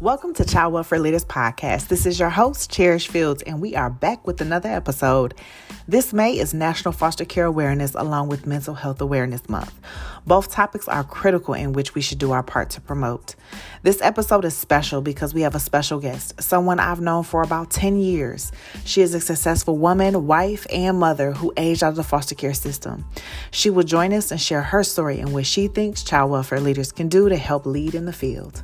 Welcome to Child Welfare Leaders Podcast. This is your host, Cherish Fields, and we are back with another episode. This May is National Foster Care Awareness along with Mental Health Awareness Month. Both topics are critical in which we should do our part to promote. This episode is special because we have a special guest, someone I've known for about 10 years. She is a successful woman, wife, and mother who aged out of the foster care system. She will join us and share her story and what she thinks child welfare leaders can do to help lead in the field.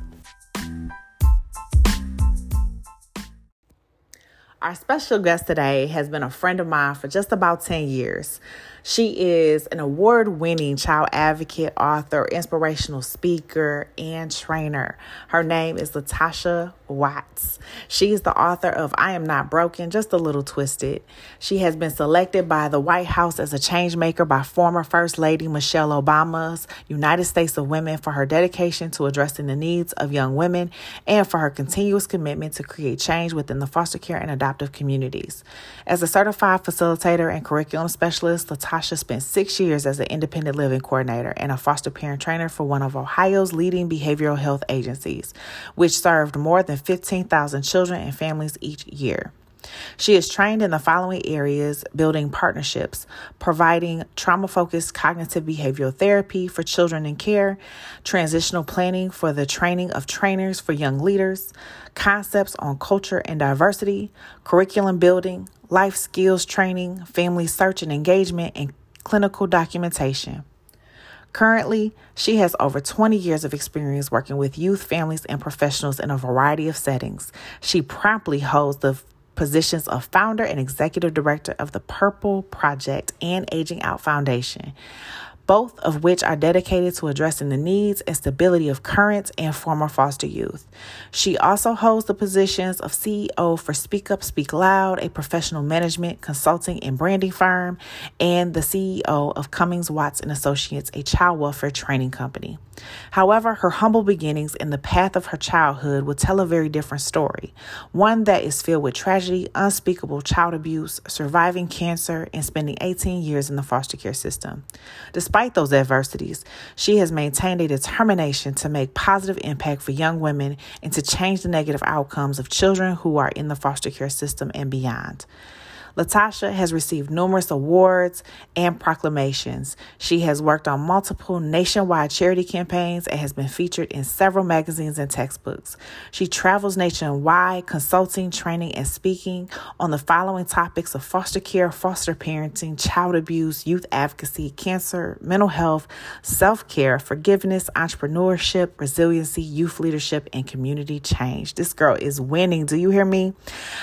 Our special guest today has been a friend of mine for just about 10 years. She is an award-winning child advocate, author, inspirational speaker, and trainer. Her name is Latasha Watts. She is the author of I Am Not Broken, Just a Little Twisted. She has been selected by the White House as a change maker by former First Lady Michelle Obama's United States of Women for her dedication to addressing the needs of young women and for her continuous commitment to create change within the foster care and adoptive communities. As a certified facilitator and curriculum specialist, Latasha spent 6 years as an independent living coordinator and a foster parent trainer for one of Ohio's leading behavioral health agencies, which served more than 15,000 children and families each year. She is trained in the following areas: building partnerships, providing trauma-focused cognitive behavioral therapy for children in care, transitional planning for the training of trainers for young leaders, concepts on culture and diversity, curriculum building, life skills training, family search and engagement, and clinical documentation. Currently, she has over 20 years of experience working with youth, families, and professionals in a variety of settings. She promptly holds the positions of founder and executive director of the Purple Project and Aging Out Foundation, both of which are dedicated to addressing the needs and stability of current and former foster youth. She also holds the positions of CEO for Speak Up, Speak Loud, a professional management, consulting, and branding firm, and the CEO of Cummings Watts and Associates, a child welfare training company. However, her humble beginnings and the path of her childhood will tell a very different story, one that is filled with tragedy, unspeakable child abuse, surviving cancer, and spending 18 years in the foster care system. Despite those adversities, she has maintained a determination to make positive impact for young women and to change the negative outcomes of children who are in the foster care system and beyond. Latasha has received numerous awards and proclamations. She has worked on multiple nationwide charity campaigns and has been featured in several magazines and textbooks. She travels nationwide, consulting, training, and speaking on the following topics of foster care, foster parenting, child abuse, youth advocacy, cancer, mental health, self-care, forgiveness, entrepreneurship, resiliency, youth leadership, and community change. This girl is winning. Do you hear me?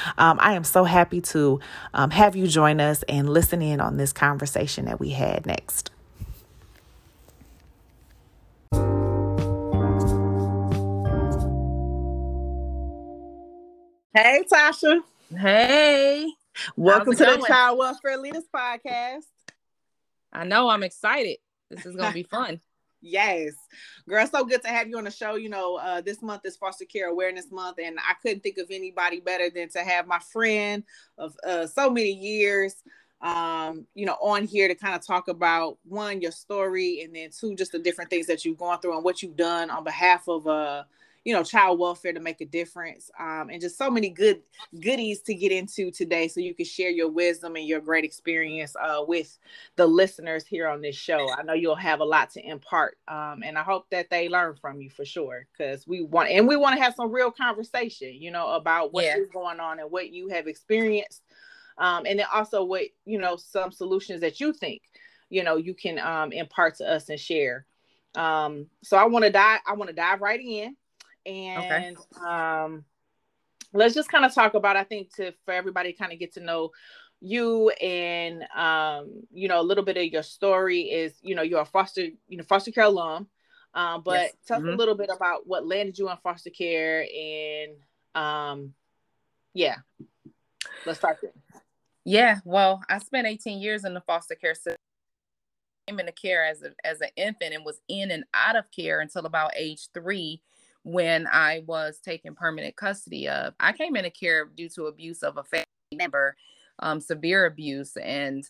I am so happy to have you join us and listen in on this conversation that we had next. Hey, Tasha. Hey. Welcome to the Child Welfare Leaders Podcast. I know, I'm excited. This is going to be fun. Yes. Girl, so good to have you on the show. This month is Foster Care Awareness Month, and I couldn't think of anybody better than to have my friend of so many years, on here to kind of talk about, one, your story, and then two, just the different things that you've gone through and what you've done on behalf of, child welfare to make a difference, and just so many goodies to get into today so you can share your wisdom and your great experience with the listeners here on this show. I know you'll have a lot to impart, and I hope that they learn from you for sure, because we want to have some real conversation, about what is going on and what you have experienced, and then also what, some solutions that you think, you can impart to us and share. So I want to dive right in. And let's just kind of talk about, I think, for everybody to kind of get to know you and, a little bit of your story is, you're a foster care alum. But tell us a little bit about what landed you in foster care and, let's start there. Yeah. Well, I spent 18 years in the foster care system. I came into care as an infant and was in and out of care until about age 3. When I was taken permanent custody of. I came into care due to abuse of a family member, severe abuse. And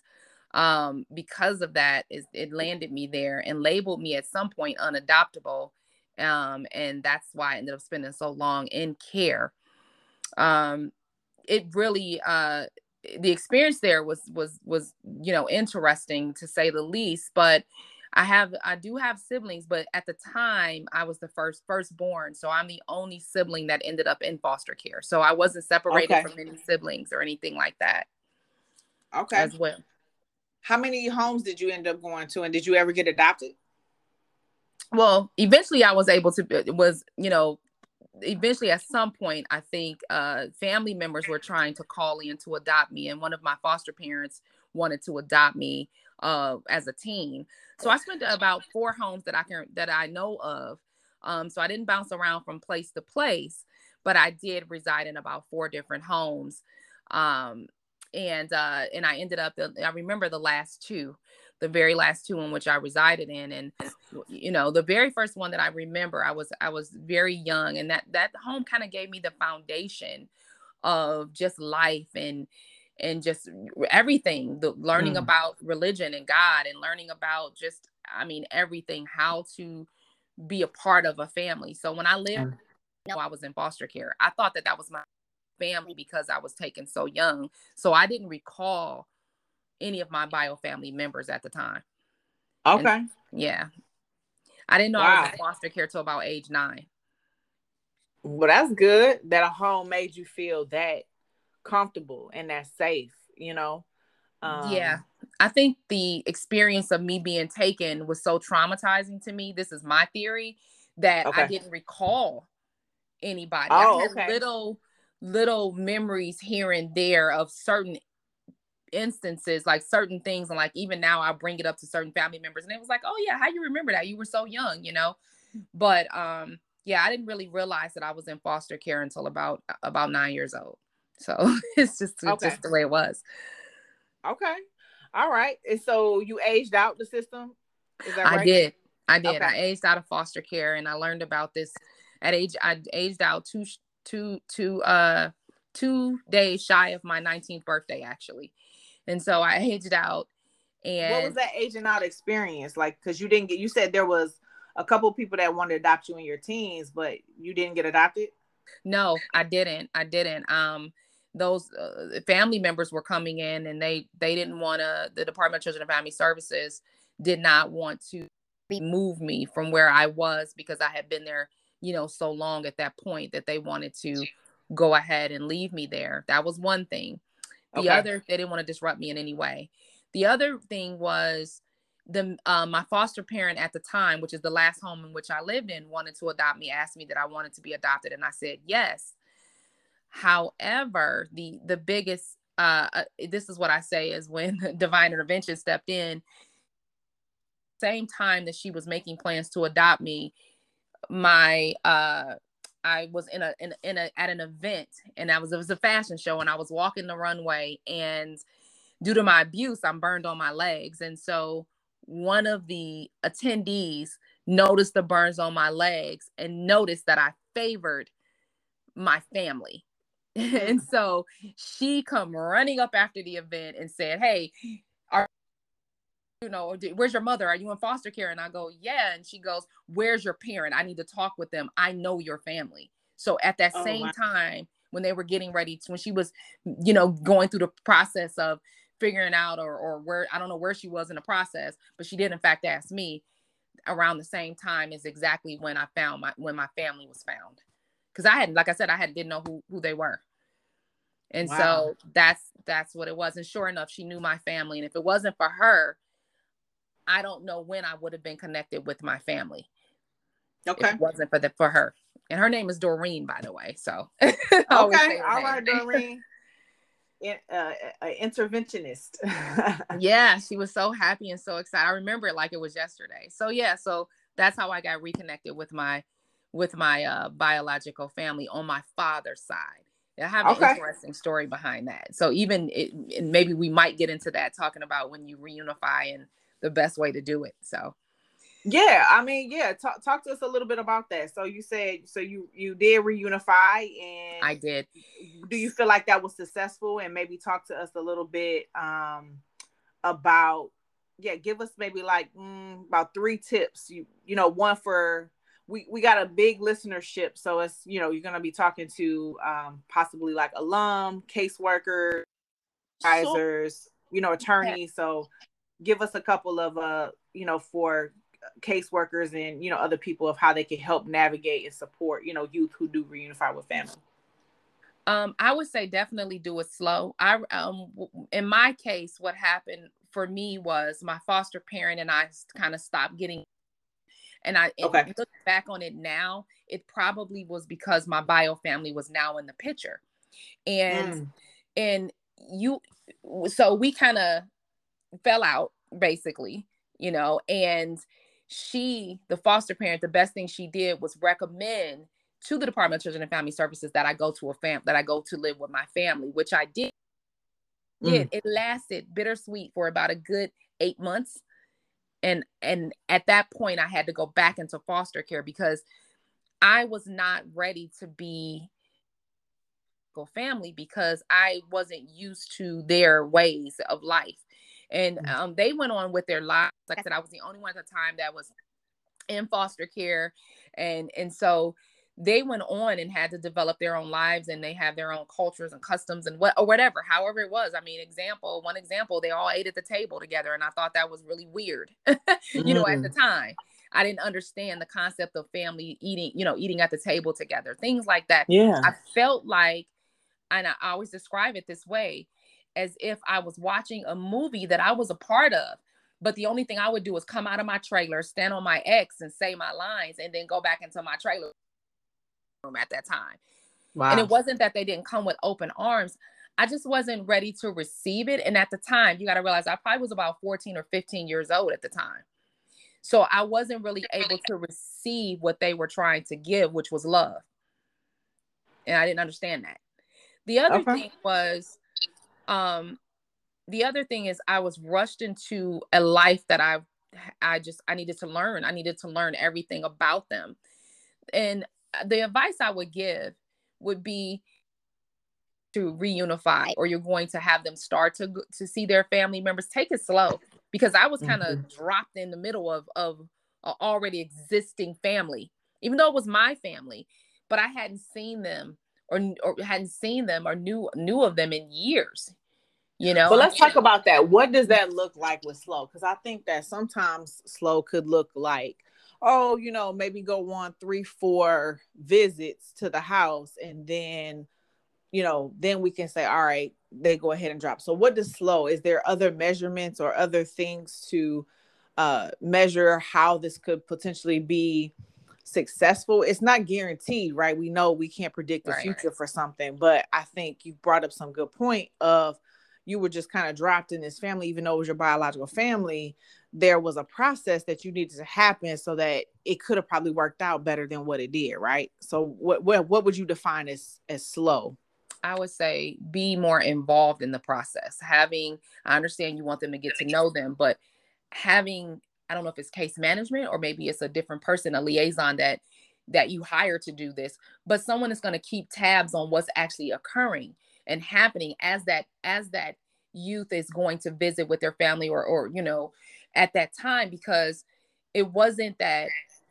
because of that, it landed me there and labeled me at some point unadoptable. And that's why I ended up spending so long in care. Um, it really, the experience there was interesting to say the least. But I do have siblings, but at the time I was the firstborn, so I'm the only sibling that ended up in foster care. So I wasn't separated Okay. from any siblings or anything like that. Okay. As well. How many homes did you end up going to, and did you ever get adopted? Well, eventually I was able to, eventually at some point, I think family members were trying to call in to adopt me, and one of my foster parents wanted to adopt me as a teen. So I spent about 4 homes that I know of. So I didn't bounce around from place to place, but I did reside in about 4 different homes. And I ended up, I remember the very last 2 in which I resided in. And the very first one that I remember, I was very young, and that home kind of gave me the foundation of just life and just everything, the learning about religion and God, and learning about just, everything, how to be a part of a family. So when I lived, I was in foster care. I thought that was my family because I was taken so young. So I didn't recall any of my bio family members at the time. Okay. And, yeah. I didn't know I was in foster care till about age 9. Well, that's good that a home made you feel that comfortable and that safe, Yeah. I think the experience of me being taken was so traumatizing to me. This is my theory, that I didn't recall anybody. I had little memories here and there of certain instances, like certain things, and like even now I bring it up to certain family members, and it was like, oh yeah, how you remember that? You were so young, But yeah, I didn't really realize that I was in foster care until about 9 years old. So it's just the way it was. Okay. All right. And so you aged out the system? Is that right? I did. Okay. I aged out of foster care, and I learned about this I aged out 2 days shy of my 19th birthday, actually. And so I aged out. And what was that aging out experience like? Because you said there was a couple people that wanted to adopt you in your teens, but you didn't get adopted? No, I didn't. Those family members were coming in, and they didn't want to, the Department of Children and Family Services did not want to move me from where I was, because I had been there, so long at that point, that they wanted to go ahead and leave me there. That was one thing. The other, they didn't want to disrupt me in any way. The other thing was my foster parent at the time, which is the last home in which I lived in, wanted to adopt me, asked me that I wanted to be adopted, and I said yes. However, the biggest, this is what I say, is when divine intervention stepped in. Same time that she was making plans to adopt me, I was at an event, and it was a fashion show, and I was walking the runway, and due to my abuse, I'm burned on my legs. And so one of the attendees noticed the burns on my legs and noticed that I favored my family. And so she come running up after the event and said, hey, where's your mother? Are you in foster care? And I go, yeah. And she goes, where's your parent? I need to talk with them. I know your family. So at that same time, when they were getting ready to, when she was, going through the process of figuring out or where, I don't know where she was in the process, but she did in fact ask me. Around the same time is exactly when I found when my family was found. Because I hadn't, like I said, didn't know who they were. And so that's what it was. And sure enough, she knew my family. And if it wasn't for her, I don't know when I would have been connected with my family. Okay. If it wasn't for her. And her name is Doreen, by the way. So okay. All right, Doreen. Interventionist. Yeah, she was so happy and so excited. I remember it like it was yesterday. So yeah, so that's how I got reconnected with my biological family on my father's side. I have an interesting story behind that. So and maybe we might get into that, talking about when you reunify and the best way to do it. So yeah, talk to us a little bit about that. So you said, you did reunify, and I did. Do you feel like that was successful? And maybe talk to us a little bit give us maybe like about 3 tips, one we got a big listenership. So it's, you know, you're going to be talking to possibly like alum, caseworkers, advisors, you know, attorneys. So give us a couple of, you know, for caseworkers and, you know, other people of how they can help navigate and support, you know, youth who do reunify with family. I would say definitely do it slow. In my case, what happened for me was my foster parent and I kind of stopped getting. And look back on it now, it probably was because my bio family was now in the picture. And so we kind of fell out basically, you know, and the foster parent, the best thing she did was recommend to the Department of Children and Family Services that I go to live with my family, which I did. It lasted bittersweet for about a good 8 months. And at that point I had to go back into foster care because I was not ready to be a family because I wasn't used to their ways of life. And they went on with their lives. Like I said, I was the only one at the time that was in foster care. And so they went on and had to develop their own lives, and they have their own cultures and customs and whatever, however it was. I mean, one example, they all ate at the table together. And I thought that was really weird. You know, at the time, I didn't understand the concept of family eating at the table together, things like that. Yeah. I felt like, and I always describe it this way, as if I was watching a movie that I was a part of. But the only thing I would do is come out of my trailer, stand on my X and say my lines, and then go back into my trailer room at that time. Wow. And it wasn't that they didn't come with open arms. I just wasn't ready to receive it. And at the time, you got to realize I probably was about 14 or 15 years old at the time. So I wasn't really able to receive what they were trying to give, which was love. And I didn't understand that. The other thing was, I was rushed into a life that I needed to learn. I needed to learn everything about them. And the advice I would give would be to reunify, or you're going to have them start to see their family members. Take it slow, because I was kind of dropped in the middle of an already existing family, even though it was my family, but I hadn't seen them or knew of them in years. You know, but let's talk about that. What does that look like with slow? Because I think that sometimes slow could look like, oh, you know, maybe go on 3-4 visits to the house, and then, you know, then we can say, all right, they go ahead and drop. So what does slow? Is there other measurements or other things to measure how this could potentially be successful? It's not guaranteed, right? We know we can't predict the future for something, but I think you brought up some good point of, you were just kind of dropped in this family, even though it was your biological family. There was a process that you needed to happen so that it could have probably worked out better than what it did, right? So what would you define as slow? I would say be more involved in the process. I understand you want them to get to know them, but having, I don't know if it's case management or maybe it's a different person, a liaison that you hire to do this, but someone is going to keep tabs on what's actually occurring and happening as that youth is going to visit with their family or you know, at that time, because it wasn't that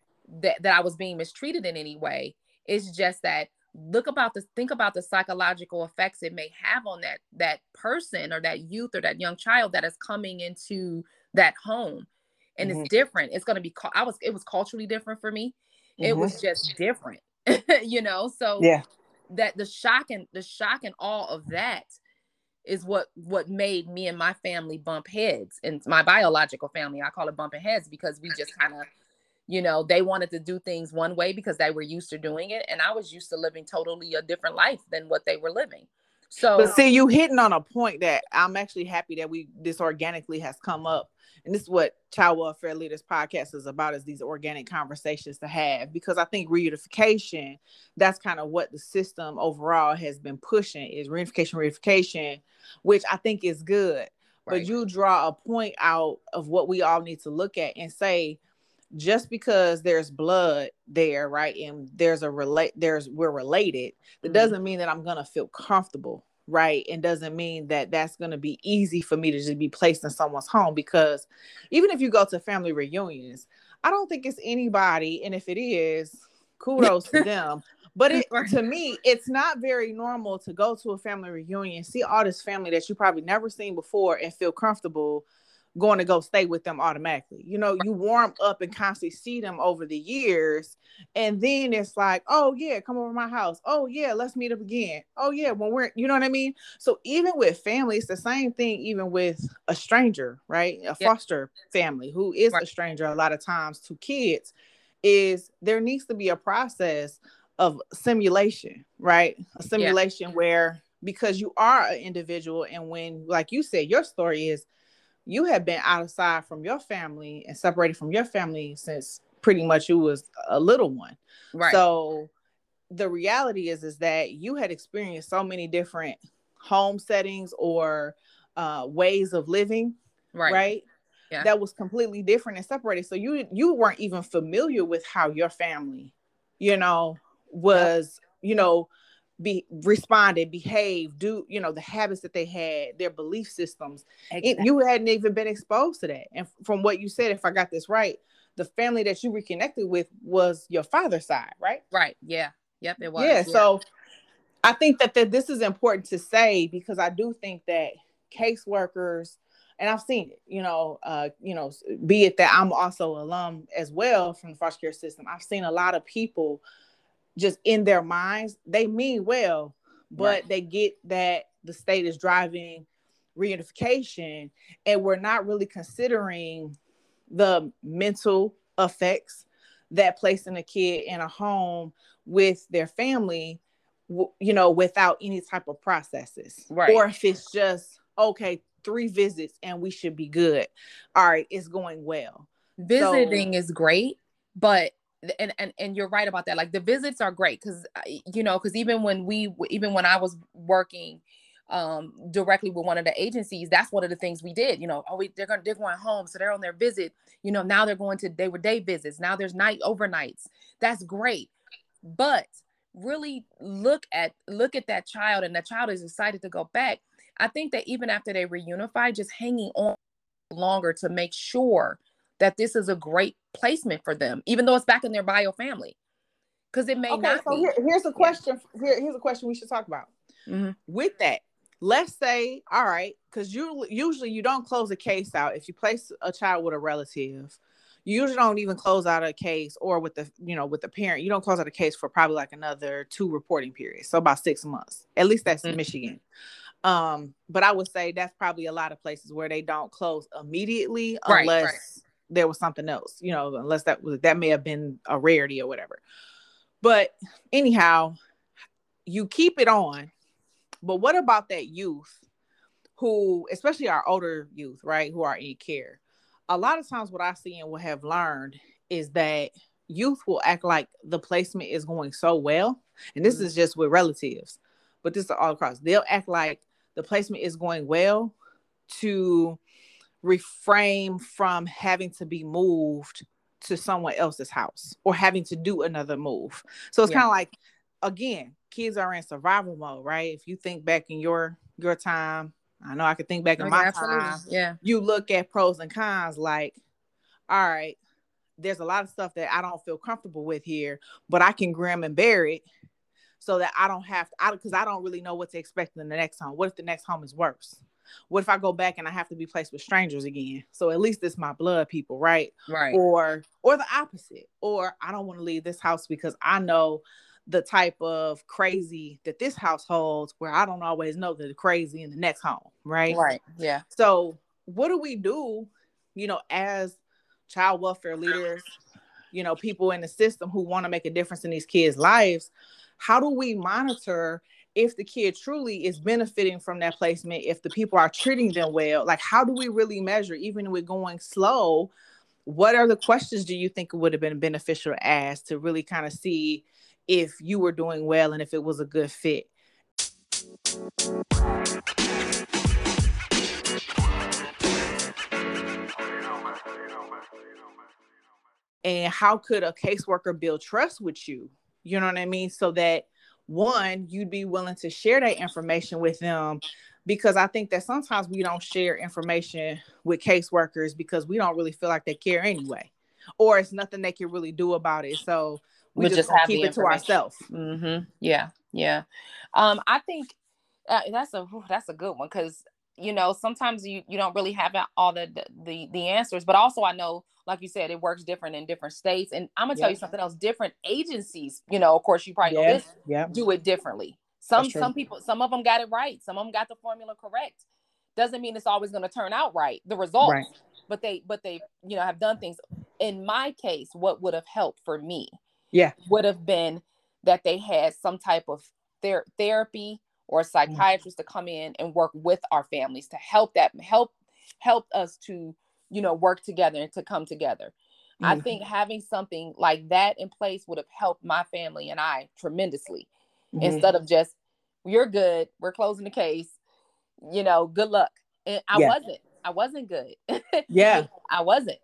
I was being mistreated in any way. It's just that think about the psychological effects it may have on that person or that youth or that young child that is coming into that home. And it's different. It's going to be, it was culturally different for me. It was just different, you know? So yeah, that the shock and awe of that is what made me and my family bump heads. And my biological family, I call it bumping heads, because we just kind of, you know, they wanted to do things one way because they were used to doing it. And I was used to living totally a different life than what they were living. So, but see, you hitting on a point that I'm actually happy that this organically has come up. And this is what Child Welfare Leaders Podcast is about, is these organic conversations to have, because I think reunification, that's kind of what the system overall has been pushing, is reunification, which I think is good. Right. But you draw a point out of what we all need to look at and say, just because there's blood there, right, and we're related, that doesn't mean that I'm gonna feel comfortable, right? And doesn't mean that that's going to be easy for me to just be placed in someone's home, because even if you go to family reunions, I don't think it's anybody, and if it is, kudos to them. But to me, it's not very normal to go to a family reunion, see all this family that you probably never seen before, and feel comfortable going to go stay with them automatically. You know, you warm up and constantly see them over the years. And then it's like, oh yeah, come over to my house. Oh yeah, let's meet up again. Oh yeah, when we're, you know what I mean? So even with family, it's the same thing, even with a stranger, right? A foster family who is a stranger a lot of times to kids, is there needs to be a process of simulation, right? A simulation where, because you are an individual, and when, like you said, your story is, you have been outside from your family and separated from your family since pretty much you was a little one. Right. So the reality is that you had experienced so many different home settings or ways of living, right? Yeah. That was completely different and separated. So you weren't even familiar with how your family, was, responded, behaved, the habits that they had, their belief systems. Exactly. You hadn't even been exposed to that. And from what you said, if I got this right, the family that you reconnected with was your father's side, right? Right. Yeah. Yep, it was. Yeah. So I think that this is important to say, because I do think that caseworkers, and I've seen it, be it that I'm also alum as well from the foster care system. I've seen a lot of people just in their minds, they mean well, but they get that the state is driving reunification, and we're not really considering the mental effects that placing a kid in a home with their family, without any type of processes. Right. Or if it's just, okay, 3 visits and we should be good. All right, it's going well. Visiting is great, but and you're right about that. Like, the visits are great because even when I was working directly with one of the agencies, that's one of the things we did. They're going home, so they're on their visit. Now they were day visits. Now there's overnights. That's great, but really look at that child, and that child is excited to go back. I think that even after they reunify, just hanging on longer to make sure that this is a great placement for them, even though it's back in their bio family, because it may not be. Here's a question. Here's a question we should talk about. Mm-hmm. With that, let's say, all right, because usually you don't close a case out if you place a child with a relative. You usually don't even close out a case, or with the parent, you don't close out a case for probably like another 2 reporting periods, so about 6 months. At least that's Michigan. But I would say that's probably a lot of places where they don't close immediately unless there was something else, unless that may have been a rarity or whatever. But anyhow, you keep it on. But what about that youth who, especially our older youth, right, who are in care? A lot of times what I see and what have learned is that youth will act like the placement is going so well. And this is just with relatives, but this is all across. They'll act like the placement is going well to refrain from having to be moved to someone else's house or having to do another move. So it's kind of like, again, kids are in survival mode, right? If you think back in your time, I know I could think back in my time. Yeah. You look at pros and cons, like, all right, there's a lot of stuff that I don't feel comfortable with here, but I can grim and bear it so that I don't have to, because I don't really know what to expect in the next home. What if the next home is worse? What if I go back and I have to be placed with strangers again? So at least it's my blood people, right? Right. Or the opposite. Or I don't want to leave this house because I know the type of crazy that this house holds, where I don't always know the crazy in the next home, right? Right. Yeah. So what do we do, as child welfare leaders, people in the system who want to make a difference in these kids' lives? How do we monitor if the kid truly is benefiting from that placement, if the people are treating them well? Like, how do we really measure, even with going slow? What are the questions do you think would have been beneficial to ask to really kind of see if you were doing well and if it was a good fit? And how could a caseworker build trust with you? You know what I mean? So that one, you'd be willing to share that information with them, because I think that sometimes we don't share information with caseworkers because we don't really feel like they care anyway, or it's nothing they can really do about it. So we We just just gonna have keep the it to information. ourselves. Yeah. Yeah. I think that's a good one, because sometimes you don't really have all the answers, but also I know, like you said, it works different in different states. And I'm gonna tell you Yep. something else. Different agencies, of course, you probably know Yeah. this, Yep. do it differently. That's Some true. people, some of them got it right, some of them got the formula correct. Doesn't mean it's always going to turn out right, the Right. results, but they have done things. In my case, what would have helped for me Yeah. would have been that they had some type of therapy or a psychiatrist to come in and work with our families to help us to work together and to come together. I think having something like that in place would have helped my family and I tremendously, instead of just, you're good, we're closing the case, good luck. And Yeah. I wasn't good. Yeah. I wasn't,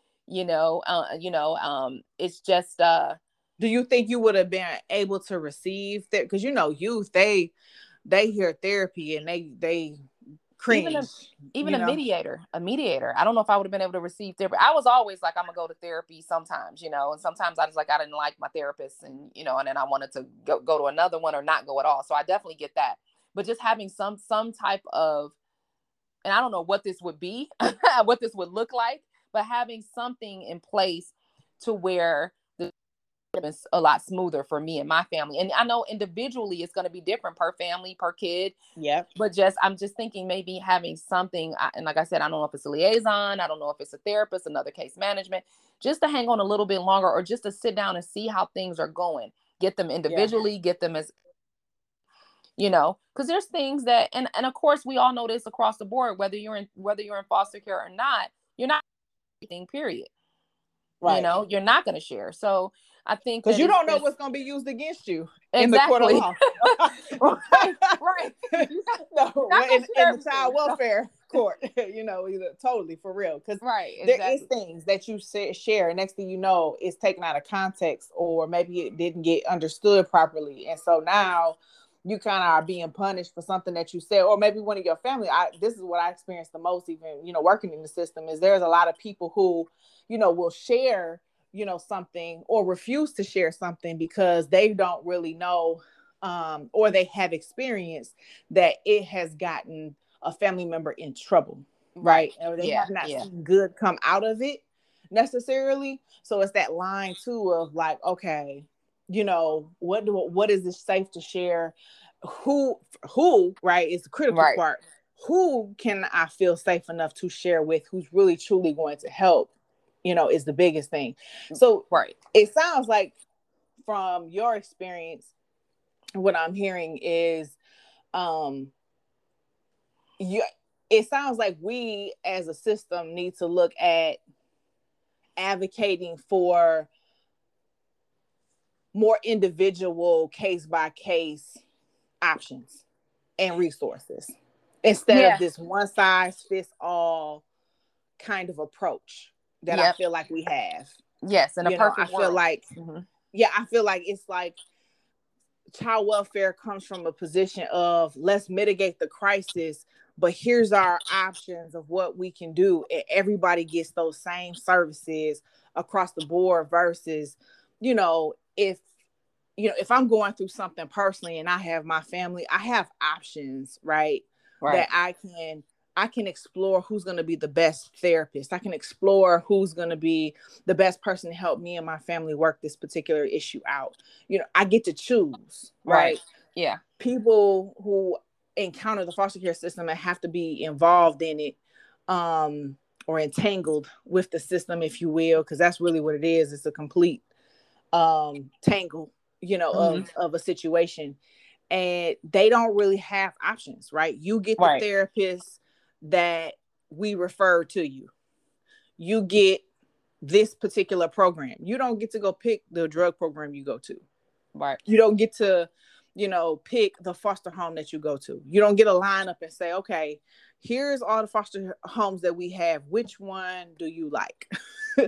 it's just, do you think you would have been able to receive that? Because youth, they hear therapy and they cringe. even a mediator. I don't know if I would have been able to receive therapy. I was always like, I'm gonna go to therapy sometimes, and sometimes I was like, I didn't like my therapist, and and then I wanted to go to another one or not go at all. So I definitely get that. But just having some type of, and I don't know what this would be, what this would look like, but having something in place to where it's a lot smoother for me and my family. And I know individually it's going to be different per family, per kid. Yep. But I'm just thinking maybe having something, and like I said, I don't know if it's a liaison, I don't know if it's a therapist, another case management, just to hang on a little bit longer, or just to sit down and see how things are going. Get them individually, get them as, because there's things that, and of course we all know this across the board, whether you're in foster care or not, you're not everything, period. Right. You're not going to share. So I think because you don't know what's going to be used against you in the court of law. right. No, in the child welfare court, totally for real. Because there is things that you share, and next thing you know, it's taken out of context, or maybe it didn't get understood properly, and so now you kind of are being punished for something that you said, or maybe one of your family. This is what I experienced the most, even working in the system, is there's a lot of people who will share something or refuse to share something because they don't really know, or they have experienced that it has gotten a family member in trouble, right? Or they have not seen good come out of it necessarily. So it's that line too of like, okay, what is this safe to share? Who, right, is the critical part. Who can I feel safe enough to share with, who's really truly going to help, is the biggest thing. So it sounds like from your experience, what I'm hearing is, it sounds like we as a system need to look at advocating for more individual case by case options and resources, instead of this one size fits all kind of approach that I feel like we have. Yes, in a perfect world. I feel like, I feel like it's like child welfare comes from a position of, let's mitigate the crisis, but here's our options of what we can do, and everybody gets those same services across the board, versus, if I'm going through something personally and I have my family, I have options, right? That I can explore who's going to be the best therapist. I can explore who's going to be the best person to help me and my family work this particular issue out. I get to choose, right? Yeah. People who encounter the foster care system and have to be involved in it, or entangled with the system, if you will, because that's really what it is. It's a complete tangle, of a situation. And they don't really have options, right? You get the therapist that we refer to you. You get this particular program. You don't get to go pick the drug program you go to. Right. You don't get to, pick the foster home that you go to. You don't get a lineup and say, okay, here's all the foster homes that we have. Which one do you like?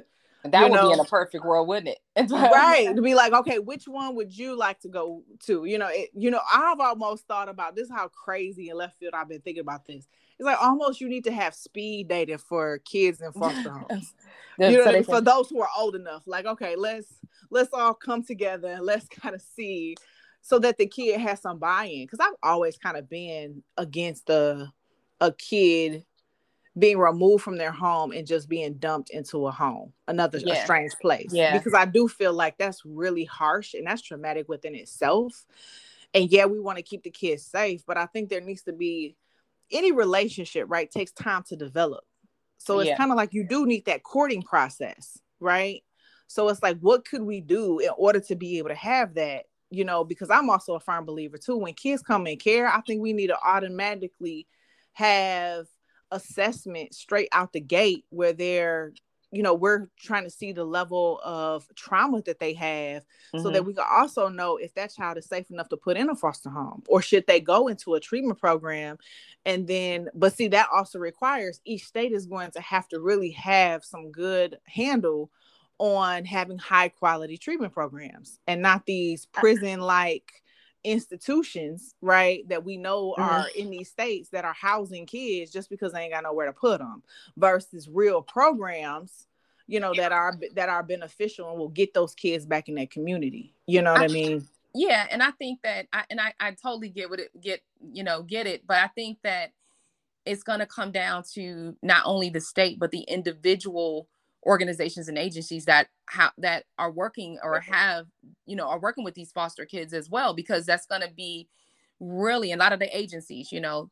That would be in a perfect world, wouldn't it? Right. To be like, okay, which one would you like to go to? I've almost thought about this, how crazy in left field I've been thinking about this. It's like almost you need to have speed dating for kids in foster homes. For those who are old enough. Like, okay, let's all come together and let's kind of see, so that the kid has some buy-in. Because I've always kind of been against a kid being removed from their home and just being dumped into a strange place. Yeah. Because I do feel like that's really harsh and that's traumatic within itself. And yeah, we want to keep the kids safe, but I think there needs to be, any relationship, right, takes time to develop. So it's kind of like you do need that courting process, right? So it's like, what could we do in order to be able to have that? Because I'm also a firm believer too, when kids come in care, I think we need to automatically have assessment straight out the gate where we're trying to see the level of trauma that they have, so that we can also know if that child is safe enough to put in a foster home, or should they go into a treatment program. And then, but see, that also requires each state is going to have to really have some good handle on having high quality treatment programs, and not these prison like institutions, right, that we know are in these states that are housing kids just because they ain't got nowhere to put them, versus real programs, that are beneficial and will get those kids back in their community. You know what I mean? Yeah, and I think that I totally get it, but I think that it's going to come down to not only the state but the individual organizations and agencies that are working or are working with these foster kids as well, because that's going to be really a lot of the agencies,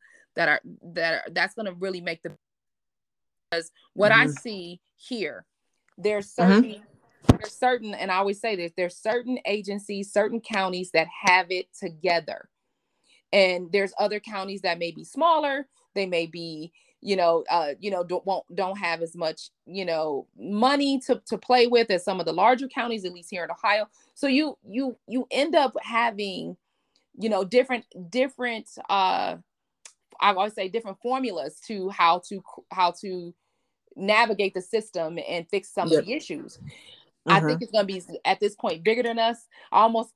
that's going to really make because what I see here, there's certain, and I always say this, there's certain agencies, certain counties that have it together. And there's other counties that may be smaller. They may be, don't have as much, money to play with as some of the larger counties, at least here in Ohio. So you end up having, different, I always say different formulas to how to navigate the system and fix some of the issues. I think it's going to be at this point bigger than us. My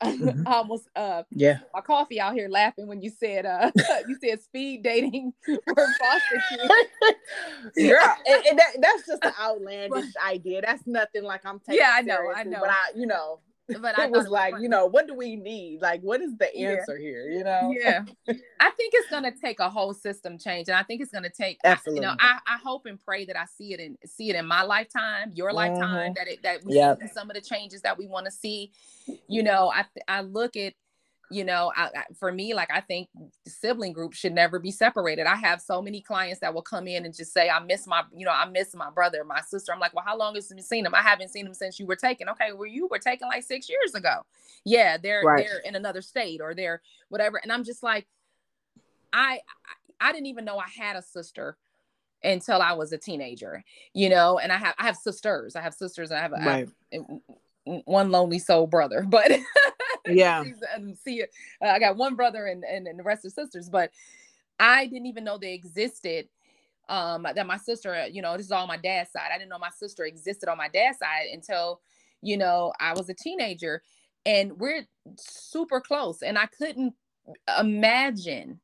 coffee out here laughing when you said speed dating for foster kids. Girl, and that's just an outlandish idea. That's nothing like I'm taking. Yeah, I know. But it was like, what do we need? Like, what is the answer here? Yeah. I think it's going to take a whole system change. And I think it's going to take, absolutely. I hope and pray that I see it in my lifetime, your lifetime, that we see some of the changes that we want to see. I look at, for me, like, I think sibling groups should never be separated. I have so many clients that will come in and just say, I miss my brother, my sister. I'm like, well, how long has you seen them? I haven't seen them since you were taken. Okay, well, you were taken like 6 years ago. Yeah, they're in another state or they're whatever. And I'm just like, I didn't even know I had a sister until I was a teenager, and I have sisters. I have one lonely soul brother, but yeah, I got one brother and the rest are sisters, but I didn't even know they existed. That my sister, this is all my dad's side. I didn't know my sister existed on my dad's side until, I was a teenager, and we're super close. And I couldn't imagine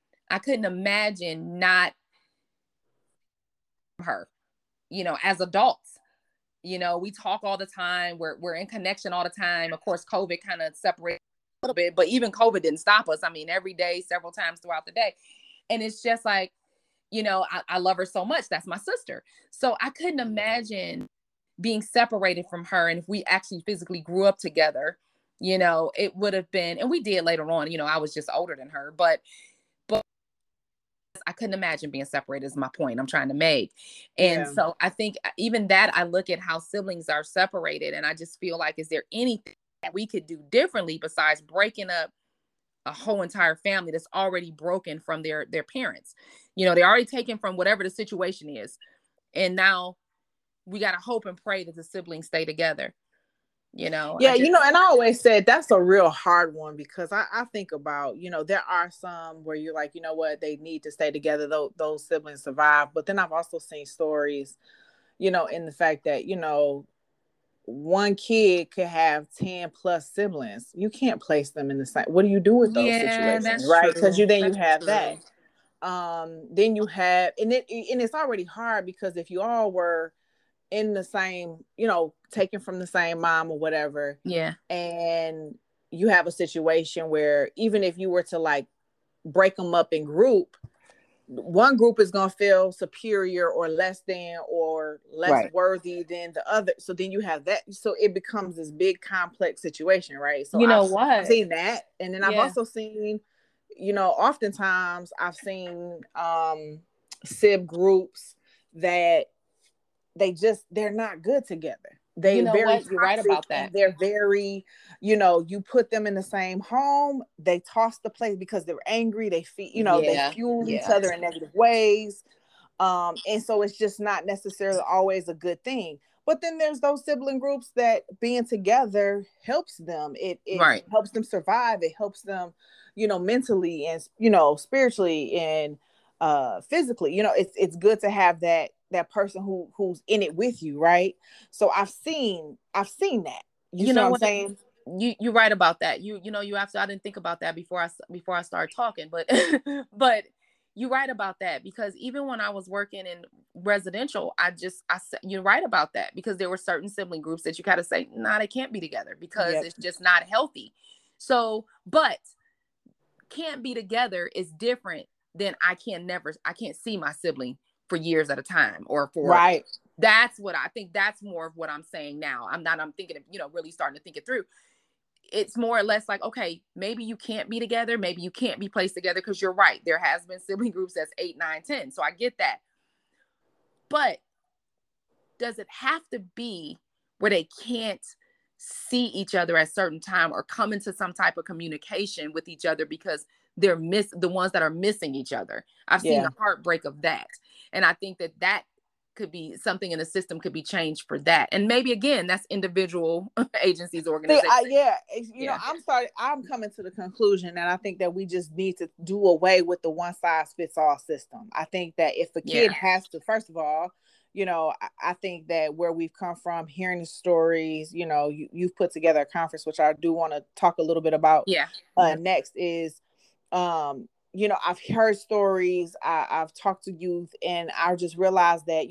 not her, as adults. We talk all the time. We're in connection all the time. Of course, COVID kind of separated a little bit, but even COVID didn't stop us. I mean, every day, several times throughout the day. And it's just like, I love her so much. That's my sister. So I couldn't imagine being separated from her. And if we actually physically grew up together, it would have been, and we did later on, I was just older than her, but I couldn't imagine being separated is my point I'm trying to make. And so I think even that, I look at how siblings are separated and I just feel like, is there anything that we could do differently besides breaking up a whole entire family that's already broken from their parents? They're already taken from whatever the situation is. And now we got to hope and pray that the siblings stay together. And I always said that's a real hard one, because I think about, there are some where you're like, they need to stay together, those siblings survive. But then I've also seen stories, in the fact that, one kid could have 10 plus siblings. You can't place them in the same. What do you do with those Yeah, situations, that's right? Because true. you That's have that. true. Then you have, and it's already hard because if you all were in the same, taken from the same mom or whatever, Yeah. and you have a situation where even if you were to like break them up in group, one group is going to feel superior or less than or less Right. worthy than the other. So then you have that. So it becomes this big complex situation, right? So You know I've what? seen that. And then I've Yeah. also seen, oftentimes I've seen sib groups that they're not good together. You They're know very what? You're right toxic about that. and they're very, you put them in the same home, they toss the place because they're angry. They they Yeah. fuel each Yeah. other in negative ways. And so it's just not necessarily always a good thing. But then there's those sibling groups that being together helps them. It Right. helps them survive. It helps them, mentally and spiritually and physically. It's good to have that person who's in it with you, right? So I've seen that. You You see what know I'm what? saying? You're right about that. You have to. I didn't think about that before I started talking, but but you're right about that because even when I was working in residential, I said you're right about that because there were certain sibling groups that you gotta say, nah, they can't be together because Yep. it's just not healthy. So, but can't be together is different than I can't see my sibling for years at a time or for Right. that's what I think that's more of what I'm saying now. I'm thinking of, really starting to think it through. It's more or less like, okay, maybe you can't be together, maybe you can't be placed together because you're right. There has been sibling groups that's 8, 9, 10. So I get that. But does it have to be where they can't see each other at a certain time or come into some type of communication with each other because they're the ones that are missing each other? I've seen Yeah. the heartbreak of that. And I think that could be something in the system could be changed for that. And maybe again, that's individual agencies, See, organizations. Yeah. I'm coming to the conclusion that I think that we just need to do away with the one size fits all system. I think that if a kid Yeah. has to, first of all, I think that where we've come from, hearing the stories, you've put together a conference, which I do want to talk a little bit about. Yeah. Next is, I've heard stories, I've talked to youth, and I just realized that,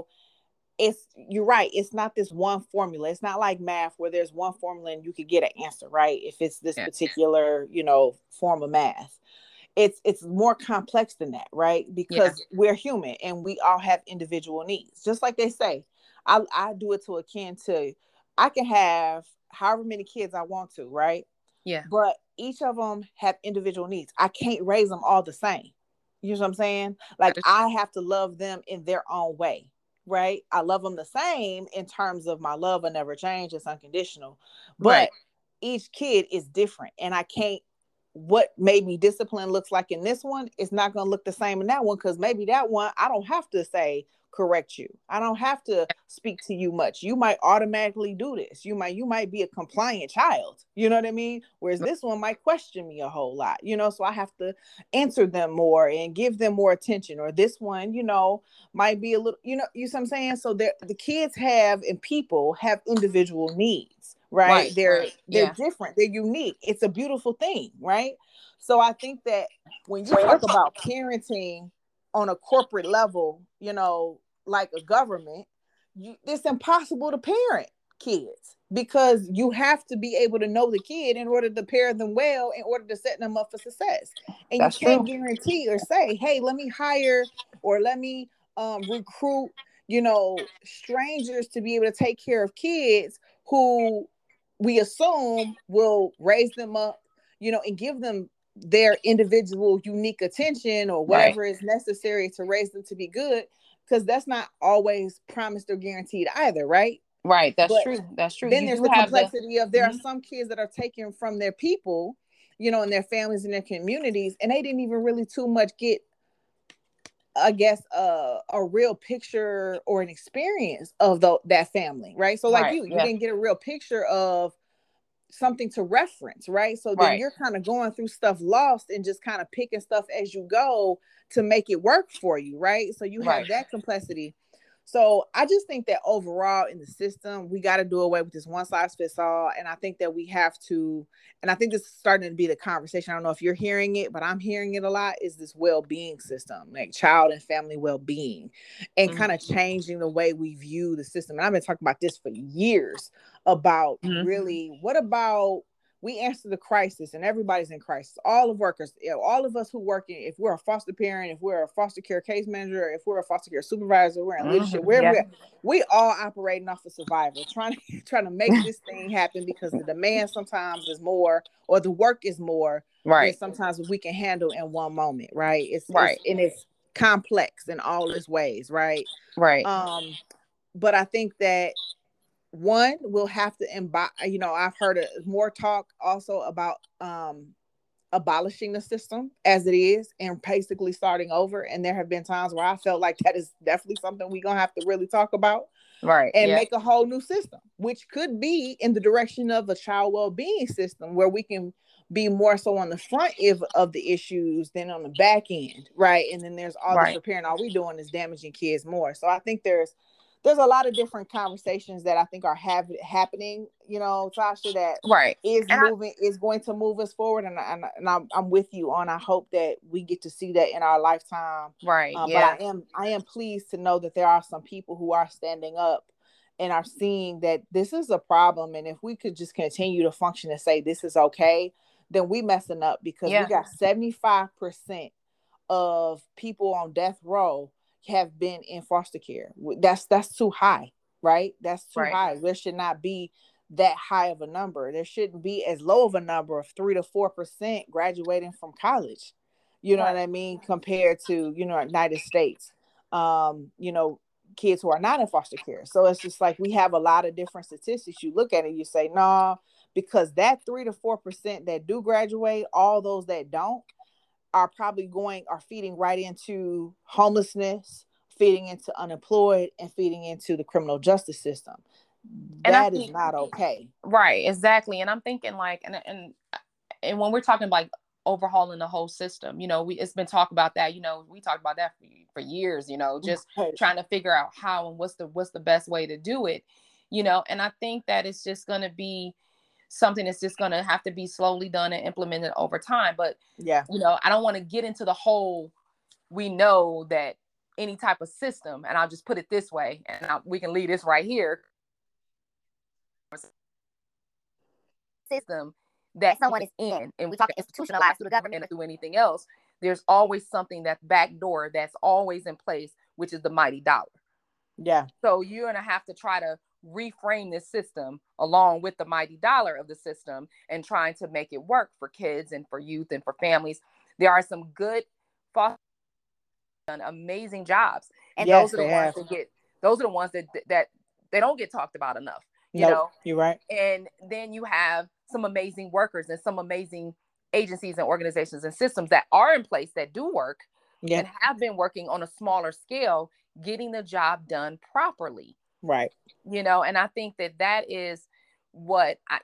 you're right. It's not this one formula. It's not like math where there's one formula and you could get an answer, right? If it's this Yeah. particular, form of math. It's more complex than that, right? Yeah. Because we're human and we all have individual needs. Just like they say, I do it to akin to I can have however many kids I want to, right? Yeah. But each of them have individual needs. I can't raise them all the same. You know what I'm saying? Like I have to love them in their own way, right? I love them the same in terms of my love will never change. It's unconditional. But Right. each kid is different. And I can't, what maybe discipline looks like in this one, it's not going to look the same in that one. Because maybe that one, I don't have to say, correct you. I don't have to speak to you much. You might automatically do this. You might be a compliant child. You know what I mean? Whereas this one might question me a whole lot, so I have to answer them more and give them more attention. Or this one, might be a little, you know what I'm saying? So the kids have and people have individual needs, right? They're Yeah. different, they're unique. It's a beautiful thing, right? So I think that when you talk about parenting on a corporate level, like a government, it's impossible to parent kids because you have to be able to know the kid in order to parent them well, in order to set them up for success. And That's you can't true. guarantee or say, hey, let me hire or let me recruit, strangers to be able to take care of kids who we assume will raise them up, and give them their individual unique attention or Right. whatever is necessary to raise them to be good, because that's not always promised or guaranteed either, right? Right. That's But true. That's true. then You there's do the have the complexity of there are some kids that are taken from their people, and their families and their communities, and they didn't even really too much get, I guess, a real picture or an experience of that family, right? So like right. you Yeah. didn't get a real picture of something to reference, right? So then Right. you're kind of going through stuff lost and just kind of picking stuff as you go to make it work for you, right? So you have Right. that complexity. So I just think that overall in the system, we got to do away with this one size fits all. And I think that we have to, and I think this is starting to be the conversation. I don't know if you're hearing it, but I'm hearing it a lot, is this well-being system, like child and family well-being, and kind of changing the way we view the system. And I've been talking about this for years about really, what about, we answer the crisis, and everybody's in crisis. All of workers, all of us who work in, if we're a foster parent, if we're a foster care case manager, if we're a foster care supervisor, we're in leadership, wherever we all operating off of survival, trying to make this thing happen, because the demand sometimes is more, or the work is more than sometimes we can handle in one moment, right? It's and it's complex in all its ways, right? But I think that one, we'll have to I've heard more talk also about abolishing the system as it is and basically starting over. And there have been times where I felt like that is definitely something we're gonna have to really talk about, and make a whole new system, which could be in the direction of a child well-being system, where we can be more so on the front of the issues than on the back end, right? And then there's all this repairing. All we doing is damaging kids more. So I think there's a lot of different conversations that I think are happening, Tasha, that is going to move us forward. And I'm with you on, I hope that we get to see that in our lifetime. But I am pleased to know that there are some people who are standing up and are seeing that this is a problem. And if we could just continue to function and say this is okay, then we messing up, because we got 75% of people on death row have been in foster care. That's too high, right? That's too high. There should not be that high of a number. There shouldn't be as low of a number of 3 to 4% graduating from college. You know what I mean? Compared to, United States, kids who are not in foster care. So it's just like, we have a lot of different statistics. You look at it, you say, no, because that 3 to 4% that do graduate, all those that don't, are feeding right into homelessness, feeding into unemployed, and feeding into the criminal justice system. That is not okay. Right, exactly. And I'm thinking like, and when we're talking like overhauling the whole system, it's been talked about that, we talked about that for years, just trying to figure out how and what's the best way to do it, and I think that it's just going to be something that's just going to have to be slowly done and implemented over time. But I don't want to get into the whole, we know that any type of system, and I'll just put it this way, and we can leave this right here, system that someone is in, and we talk institutionalized through the government or through anything else, there's always something that's backdoor that's always in place, which is the mighty dollar. So you're going to have to try to reframe this system along with the mighty dollar of the system, and trying to make it work for kids and for youth and for families. There are some good foster done amazing jobs, and those are the ones that they don't get talked about enough. You're right. And then you have some amazing workers and some amazing agencies and organizations and systems that are in place that do work and have been working on a smaller scale, getting the job done properly. Right. And I think that is what, I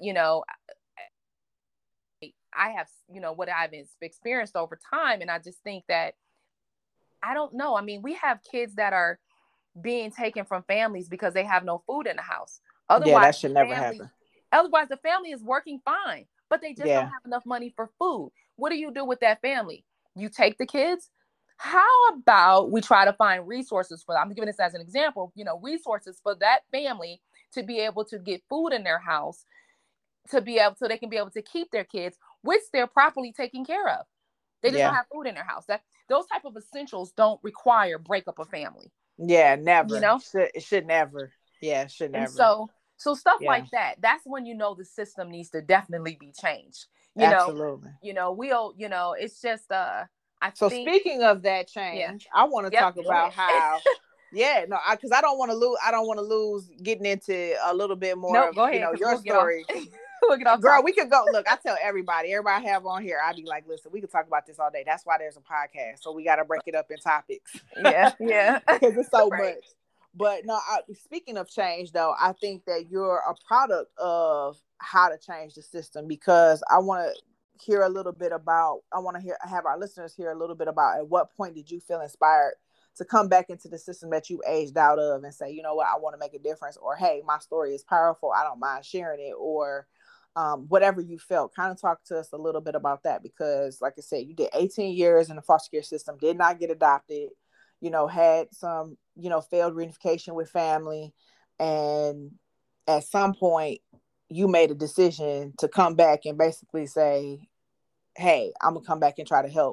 have, what I've experienced over time. And I just think that, I don't know. I mean, we have kids that are being taken from families because they have no food in the house. Otherwise, that should never happen. Otherwise, the family is working fine, but they just don't have enough money for food. What do you do with that family? You take the kids? How about we try to find resources for them? I'm giving this as an example, resources for that family to be able to get food in their house, so they can be able to keep their kids, which they're properly taken care of. They just don't have food in their house. Those type of essentials don't require breakup of family. Never. It should never. It should never. And so stuff like that. That's when the system needs to definitely be changed. Absolutely. It's just speaking of that change, I want to talk about how. Because I don't want to lose getting into a little bit more of your story. Girl, we could go. Look, I tell everybody I have on here, I'd be like, listen, we could talk about this all day. That's why there's a podcast. So we got to break it up in topics. Yeah. Because it's so much. But no, speaking of change, though, I think that you're a product of how to change the system, because I want to have our listeners hear a little bit about, at what point did you feel inspired to come back into the system that you aged out of and say, you know what, I want to make a difference, or hey, my story is powerful, I don't mind sharing it, or whatever you felt. Kind of talk to us a little bit about that, because like I said, you did 18 years in the foster care system, did not get adopted, had some, failed reunification with family. And at some point you made a decision to come back and basically say, hey, I'm gonna come back and try to help.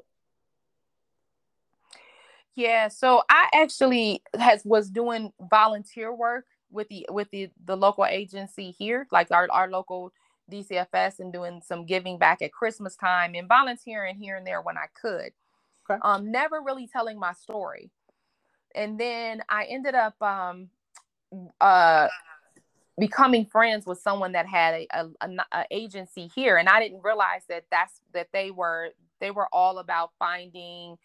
Yeah, so I actually was doing volunteer work with the local agency here, like our local DCFS, and doing some giving back at Christmas time and volunteering here and there when I could. Okay. Never really telling my story. And then I ended up becoming friends with someone that had a agency here, and I didn't realize that they were all about finding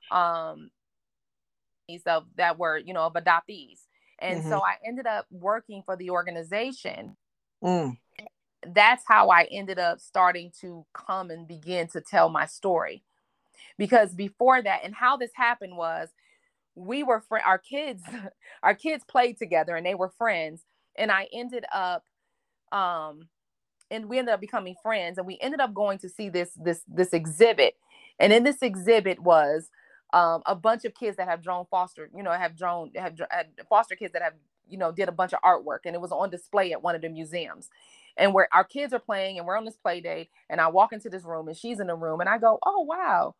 that were, of adoptees. And so I ended up working for the organization. That's how I ended up starting to come and begin to tell my story. Because before that, and how this happened was, we were our kids played together and they were friends. And I ended up and we ended up becoming friends, and we ended up going to see this exhibit. And in this exhibit was a bunch of kids that have drawn foster kids that have, did a bunch of artwork, and it was on display at one of the museums. And where our kids are playing, and we're on this play date, and I walk into this room, and she's in the room, and I go, oh, wow.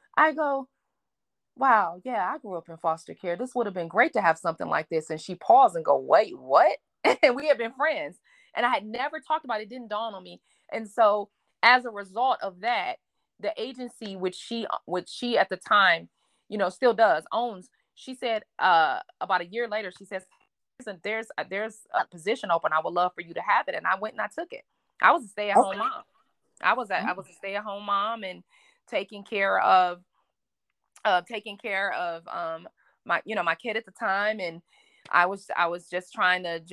Wow, yeah, I grew up in foster care. This would have been great to have something like this. And she paused and go, wait, what? And we had been friends. And I had never talked about it. It didn't dawn on me. And so as a result of that, the agency, which she at the time, still owns, she said about a year later, she says, there's a position open. I would love for you to have it. And I went and I took it. I was a stay-at-home mom. I was a stay-at-home mom, and taking care of my kid at the time. And I was just trying to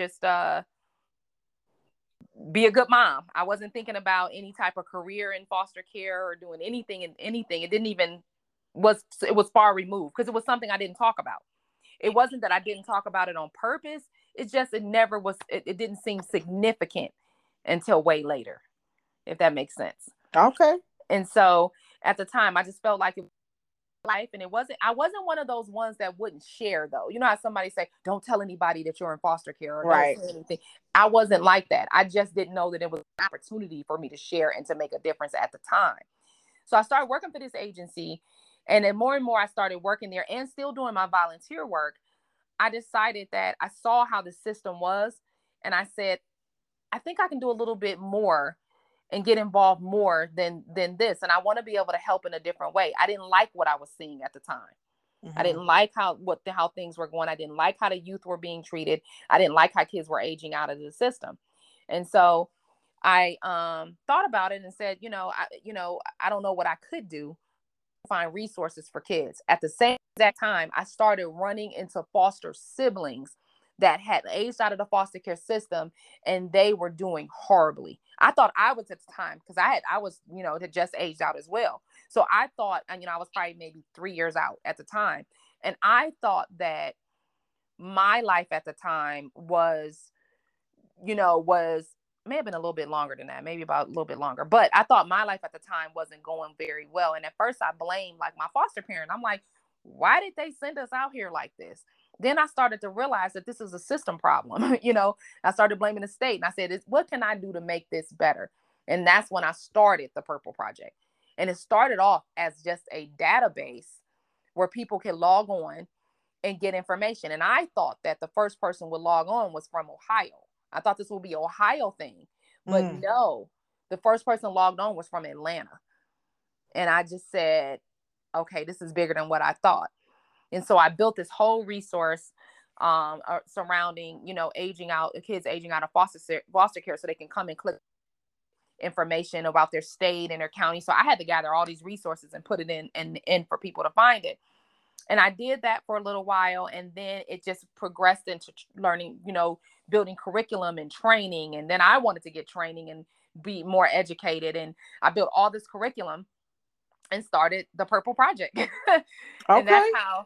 be a good mom. I wasn't thinking about any type of career in foster care or doing anything. It didn't even it was far removed, because it was something I didn't talk about. It wasn't that I didn't talk about it on purpose. It's just, it never was, it didn't seem significant until way later, if that makes sense. Okay. And so at the time, I just felt like it was life. And I wasn't one of those ones that wouldn't share, though. You know how somebody say, don't tell anybody that you're in foster care, or right, don't say anything. I wasn't like that. I just didn't know that it was an opportunity for me to share and to make a difference at the time. So I started working for this agency, and then more and more I started working there and still doing my volunteer work. I decided that I saw how the system was, and I said, I think I can do a little bit more and get involved more than this. And I want to be able to help in a different way. I didn't like what I was seeing at the time. I didn't like how things were going. I didn't like how the youth were being treated. I didn't like how kids were aging out of the system. And so I thought about it and said, I don't know what I could do to find resources for kids. At the same exact time, I started running into foster siblings that had aged out of the foster care system, and they were doing horribly. I thought I was at the time, because I was, had just aged out as well. So I thought, I was probably maybe 3 years out at the time. And I thought that my life at the time was may have been a little bit longer than that, maybe about a little bit longer. But I thought my life at the time wasn't going very well. And at first I blamed like my foster parent. I'm like, why did they send us out here like this? Then I started to realize that this is a system problem. I started blaming the state, and I said, what can I do to make this better? And that's when I started the Purple Project. And it started off as just a database where people can log on and get information. And I thought that the first person would log on was from Ohio. I thought this would be an Ohio thing, but no, the first person logged on was from Atlanta. And I just said, okay, this is bigger than what I thought. And so I built this whole resource surrounding, kids aging out of foster care, so they can come and click information about their state and their county. So I had to gather all these resources and put it in for people to find it. And I did that for a little while. And then it just progressed into learning, building curriculum and training. And then I wanted to get training and be more educated. And I built all this curriculum and started the Purple Project. Okay. And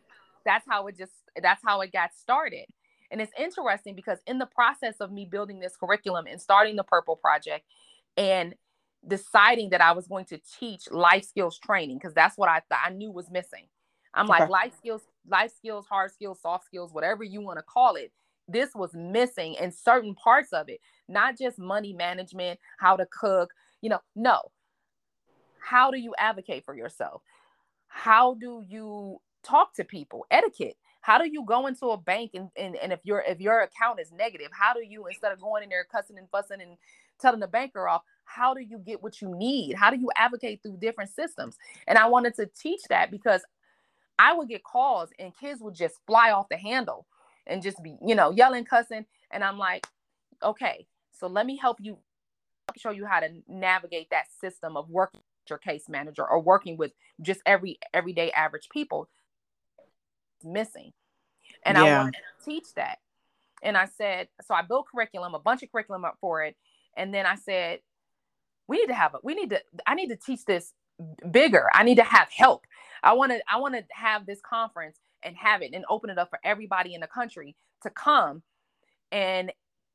that's how it got started. And it's interesting because in the process of me building this curriculum and starting the Purple Project and deciding that I was going to teach life skills training, because that's what I knew was missing. I'm like, life skills, hard skills, soft skills, whatever you want to call it. This was missing in certain parts of it, not just money management, how to cook, no. How do you advocate for yourself? How do you talk to people? Etiquette. How do you go into a bank and if your account is negative, how do you, instead of going in there cussing and fussing and telling the banker off, how do you get what you need? How do you advocate through different systems? And I wanted to teach that because I would get calls and kids would just fly off the handle and just be, yelling, cussing. And I'm like, okay, so let me help you, show you how to navigate that system of working with your case manager or working with just everyday average people. It's missing. And I wanted to teach that. And I said, so I built a bunch of curriculum up for it. And then I said, I need to teach this bigger. I need to have help. I want to have this conference and have it and open it up for everybody in the country to come. And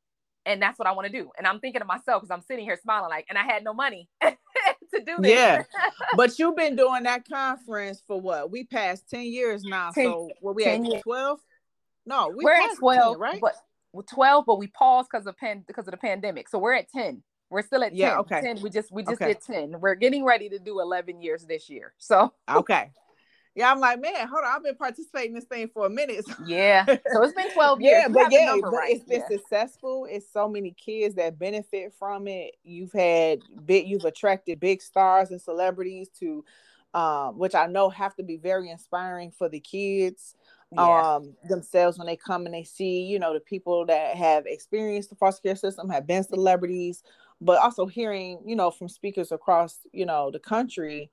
that's what I want to do. And I'm thinking to myself, because I'm sitting here smiling and I had no money to do this. Yeah. But you've been doing that conference for what? We passed 10 years now. So were we at 12? No, we're at 12, 10, right? But 12, but we paused because of the pandemic. So we're at 10. We're still at 10. Yeah, okay. 10. We just did 10. We're getting ready to do 11 years this year. So okay. Yeah, I'm like, man, hold on. I've been participating in this thing for a minute. Yeah. So it's been 12 years. But it's been successful. It's so many kids that benefit from it. You've attracted big stars and celebrities to, which I know have to be very inspiring for the kids themselves when they come and they see, the people that have experienced the foster care system, have been celebrities, but also hearing, from speakers across, the country.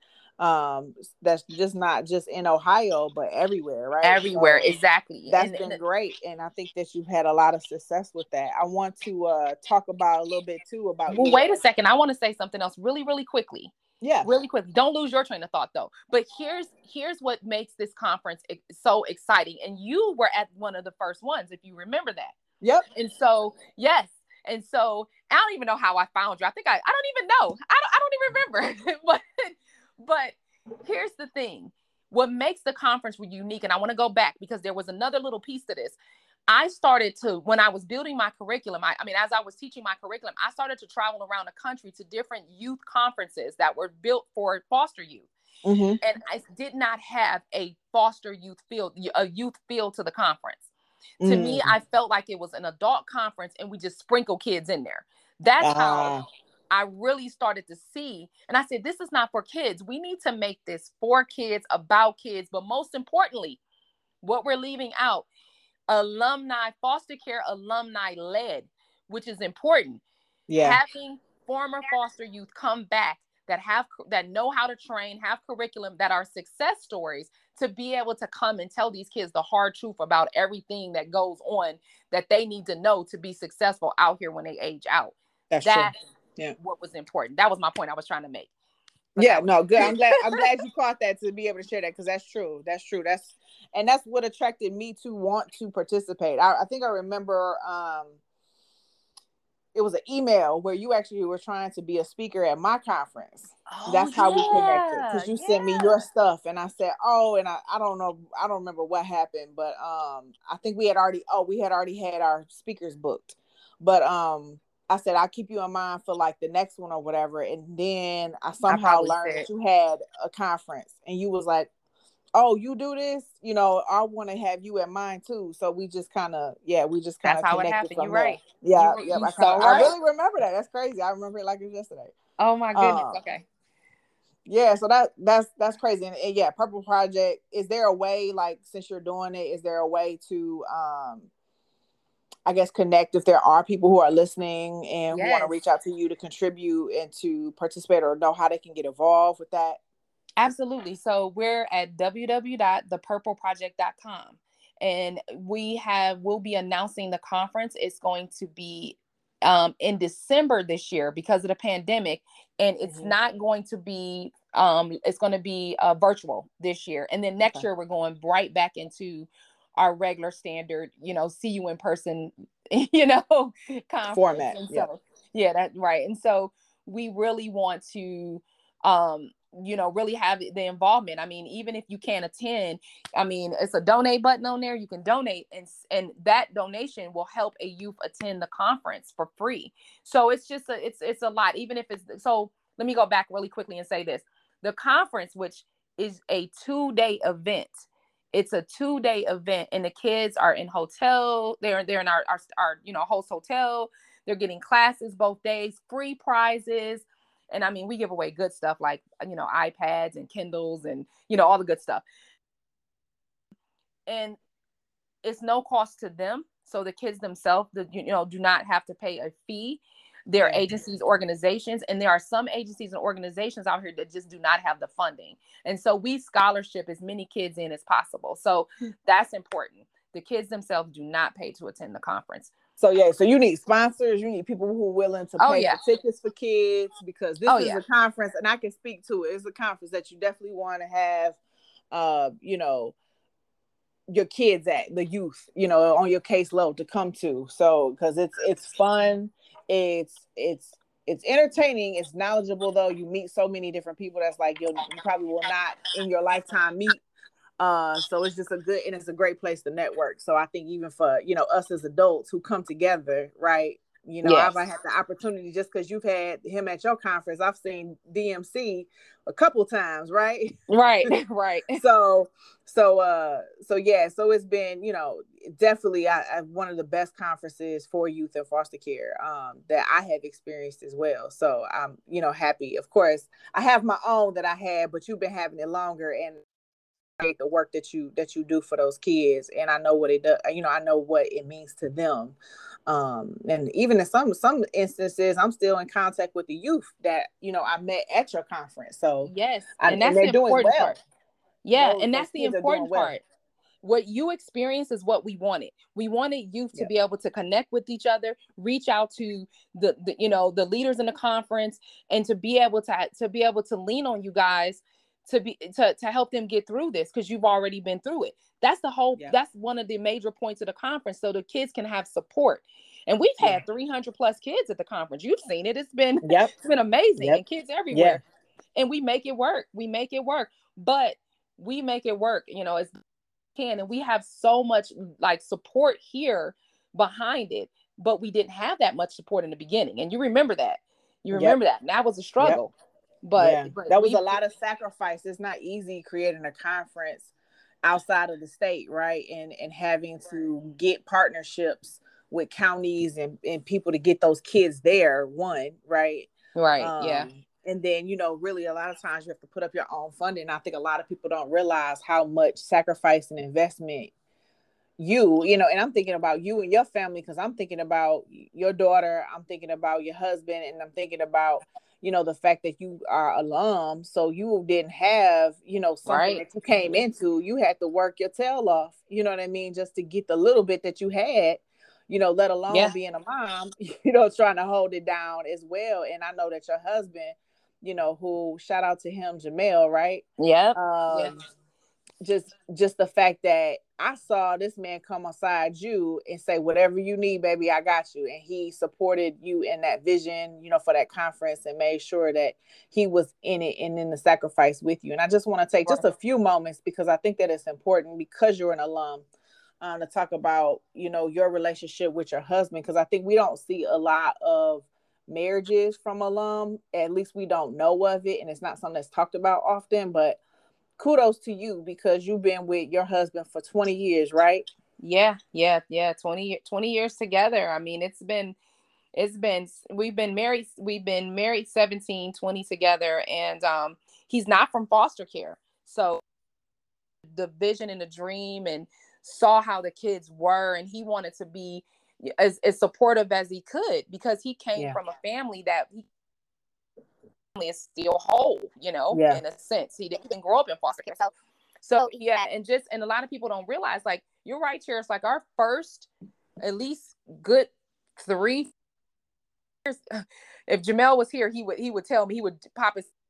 That's just not just in Ohio, but everywhere, right? Everywhere, so exactly. That's been great, and I think that you've had a lot of success with that. I want to talk about a little bit too about. Well, wait a second. I want to say something else really, really quickly. Yeah, really quick. Don't lose your train of thought though. But here's what makes this conference so exciting. And you were at one of the first ones, if you remember that. Yep. And so yes. And so I don't even know how I found you. I think I don't even know. I don't even remember. But here's the thing. What makes the conference unique, and I want to go back because there was another little piece to this. I started to, when I was building my curriculum, as I was teaching my curriculum, I started to travel around the country to different youth conferences that were built for foster youth. Mm-hmm. And I did not have a foster youth feel to the conference. Mm-hmm. To me, I felt like it was an adult conference and we just sprinkle kids in there. That's how I really started to see. And I said, this is not for kids. We need to make this for kids, about kids. But most importantly, what we're leaving out, alumni, foster care alumni led, which is important. Yeah. Having former foster youth come back that know how to train, have curriculum, that are success stories, to be able to come and tell these kids the hard truth about everything that goes on that they need to know to be successful out here when they age out. That's true. Yeah. What was important. That was my point I was trying to make. But good. I'm glad you caught that, to be able to share that, because that's true. And that's what attracted me to want to participate. I think I remember it was an email where you actually were trying to be a speaker at my conference. That's how we connected, because you sent me your stuff, and I said, and I don't know, I don't remember what happened, but I think we had already had our speakers booked, but I said, I'll keep you in mind for like the next one or whatever. And then I somehow learned that you had a conference, and you was like, oh, you do this? I want to have you in mind too. So we just kind of connected. That's how it happened. You're right. Yeah. I really remember that. That's crazy. I remember it like it was yesterday. Oh my goodness. Okay. Yeah. So that's crazy. And yeah, Purple Project, is there a way, like, since you're doing it, is there a way to, I guess, connect if there are people who are listening and who want to reach out to you to contribute and to participate, or know how they can get involved with that? Absolutely. So we're at www.thepurpleproject.com, and we'll be announcing the conference. It's going to be in December this year because of the pandemic, and it's not going to be It's going to be virtual this year. And then next year, we're going right back into our regular standard, see you in person, conference. Format. And so, that's right. And so we really want to, really have the involvement. I mean, even if you can't attend, I mean, it's a donate button on there. You can donate, and that donation will help a youth attend the conference for free. So it's just it's a lot, even if it's, so let me go back really quickly and say this. The conference, which is a 2-day event, it's a 2-day event, and the kids are in hotel. They're in our host hotel. They're getting classes both days, free prizes. And I mean, we give away good stuff like, iPads and Kindles and, all the good stuff. And it's no cost to them. So the kids themselves, do not have to pay a fee. There are agencies, organizations, and there are some agencies and organizations out here that just do not have the funding. And so we scholarship as many kids in as possible. So that's important. The kids themselves do not pay to attend the conference. So you need sponsors, you need people who are willing to pay for tickets for kids, because this is a conference, and I can speak to it. It's a conference that you definitely want to have, your kids the youth, on your caseload to come to. So, because it's fun, it's entertaining, it's knowledgeable, though. You meet so many different people that's like you probably will not in your lifetime meet. So it's just it's a great place to network. So I think even for, us as adults who come together, right? I've had the opportunity, just because you've had him at your conference, I've seen DMC a couple times, right? Right. So it's been, definitely one of the best conferences for youth in foster care that I have experienced as well. So I'm, happy. Of course, I have my own that I had, but you've been having it longer, and the work that you do for those kids, and I know what it does. I know what it means to them. And even in some instances, I'm still in contact with the youth that I met at your conference. So and that's the important part. And that's the important part. What you experience is what we wanted. We wanted youth to be able to connect with each other, reach out to the leaders in the conference, and to be able to lean on you guys to help them get through this, because you've already been through it. That's that's one of the major points of the conference, so the kids can have support. And we've had 300 plus kids at the conference. You've seen it. It's been amazing, and kids everywhere. And we make it work. But we make it work, as can, and we have so much like support here behind it, but we didn't have that much support in the beginning. And you remember that. And that was a struggle. But that was a lot of sacrifice. It's not easy creating a conference outside of the state, right? And having to get partnerships with counties and people to get those kids there, right? And then, really a lot of times you have to put up your own funding. I think a lot of people don't realize how much sacrifice and investment and I'm thinking about you and your family, because I'm thinking about your daughter, I'm thinking about your husband, and I'm thinking about, the fact that you are alum. So you didn't have, something that you came into. You had to work your tail off, you know what I mean? Just to get the little bit that you had, let alone being a mom, trying to hold it down as well. And I know that your husband, who, shout out to him, Jamel, right? Just the fact that I saw this man come aside you and say, whatever you need, baby, I got you. And he supported you in that vision, for that conference, and made sure that he was in it and in the sacrifice with you. And I just want to take just a few moments, because I think that it's important, because you're an alum, to talk about, your relationship with your husband. Because I think we don't see a lot of marriages from alum. At least we don't know of it. And it's not something that's talked about often, but kudos to you, because you've been with your husband for 20 years, right? 20 years together. I mean, we've been married 17, 20 together. And he's not from foster care. So the vision and the dream, and saw how the kids were, and he wanted to be as supportive as he could, because he came from a family that is still whole, in a sense. He didn't grow up in foster care. So and a lot of people don't realize, like, you're right, Charis, like our first at least good 3 years, if Jamel was here, he would tell me, he would pop his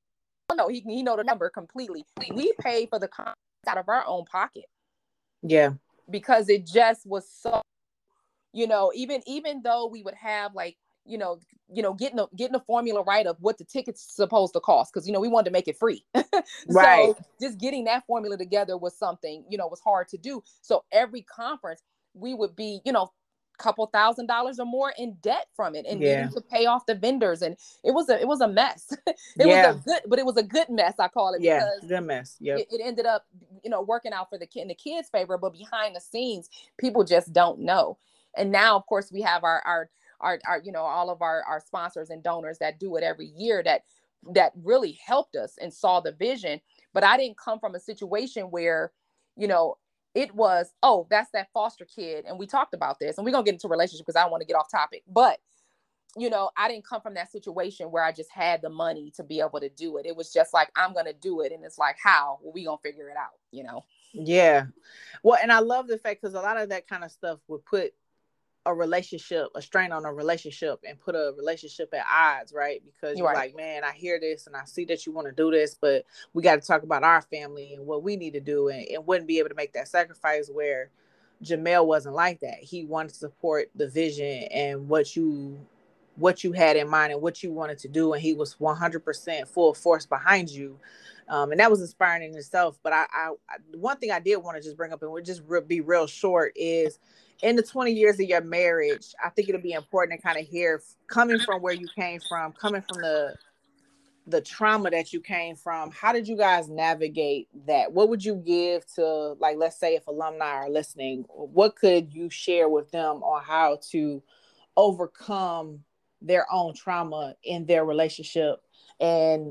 no, he know the number completely. We paid for the conference out of our own pocket. Yeah. Because it just was so, even though we would have like, getting the formula right of what the ticket's supposed to cost, because we wanted to make it free. Right. So just getting that formula together was something, was hard to do. So every conference we would be, couple $1,000s or more in debt from it, and needing to pay off the vendors, and it was a mess. It was a good mess, I call it, because good mess. It ended up working out for in the kids' favor, but behind the scenes people just don't know. And now of course we have our all of our sponsors and donors that do it every year, that really helped us and saw the vision. But I didn't come from a situation where it was, oh, that's that foster kid. And we talked about this, and we're going to get into relationship because I don't want to get off topic. But, I didn't come from that situation where I just had the money to be able to do it. It was just like, I'm going to do it. And it's like, how? Well, we going to figure it out, Yeah. Well, and I love the fact, because a lot of that kind of stuff would put a strain on a relationship, and put a relationship at odds, right? Because you're like, man, I hear this and I see that you want to do this, but we got to talk about our family and what we need to do, and wouldn't be able to make that sacrifice. Where Jamel wasn't like that. He wanted to support the vision and what you had in mind and what you wanted to do, and he was 100% full force behind you. And that was inspiring in itself. But I one thing I did want to just bring up, and we'll just be real short, is in the 20 years of your marriage, I think it'll be important to kind of hear, coming from where you came from, coming from the trauma that you came from, how did you guys navigate that? What would you give to, like, let's say if alumni are listening, what could you share with them on how to overcome their own trauma in their relationship, and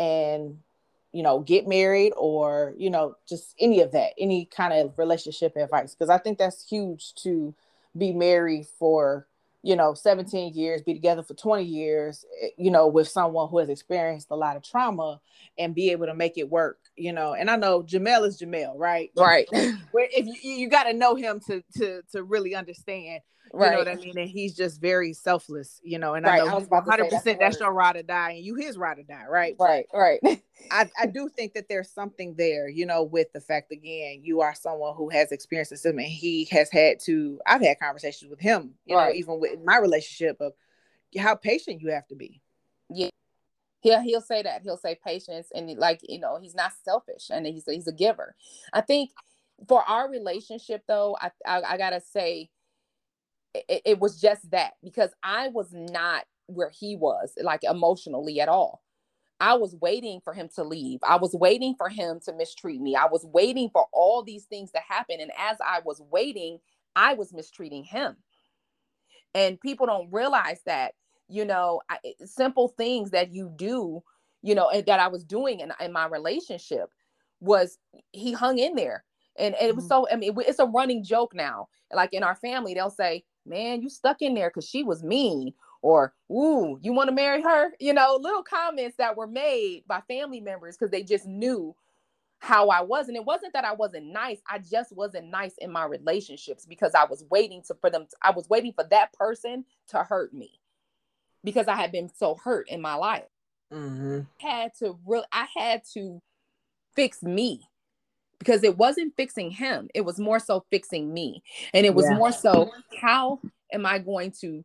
get married, or just any of that, any kind of relationship advice? Because I think that's huge, to be married for 17 years, be together for 20 years, with someone who has experienced a lot of trauma, and be able to make it work, and I know Jamel is Jamel, right? Where if you got to know him to really understand, you know what I mean? And he's just very selfless, and I know 100% that's your ride or die, and you his ride or die, right? Right. I do think that there's something there, with the fact, again, you are someone who has experienced this, and he has I've had conversations with him, even with my relationship, of how patient you have to be. Yeah, he'll say that. He'll say patience, and he's not selfish, and he's a giver. I think for our relationship, though, I gotta say, it was just that, because I was not where he was, like, emotionally at all. I was waiting for him to leave. I was waiting for him to mistreat me. I was waiting for all these things to happen. And as I was waiting, I was mistreating him. And people don't realize that, simple things that you do, and that I was doing in my relationship, was he hung in there. And it was so, it's a running joke now. Like, in our family, they'll say, man, you stuck in there because she was mean. Or, ooh, you want to marry her? Little comments that were made by family members, because they just knew how I was. And it wasn't that I wasn't nice. I just wasn't nice in my relationships, because I was waiting I was waiting for that person to hurt me, because I had been so hurt in my life. Mm-hmm. I had to fix me, because it wasn't fixing him. It was more so fixing me. And it was more so, how am I going to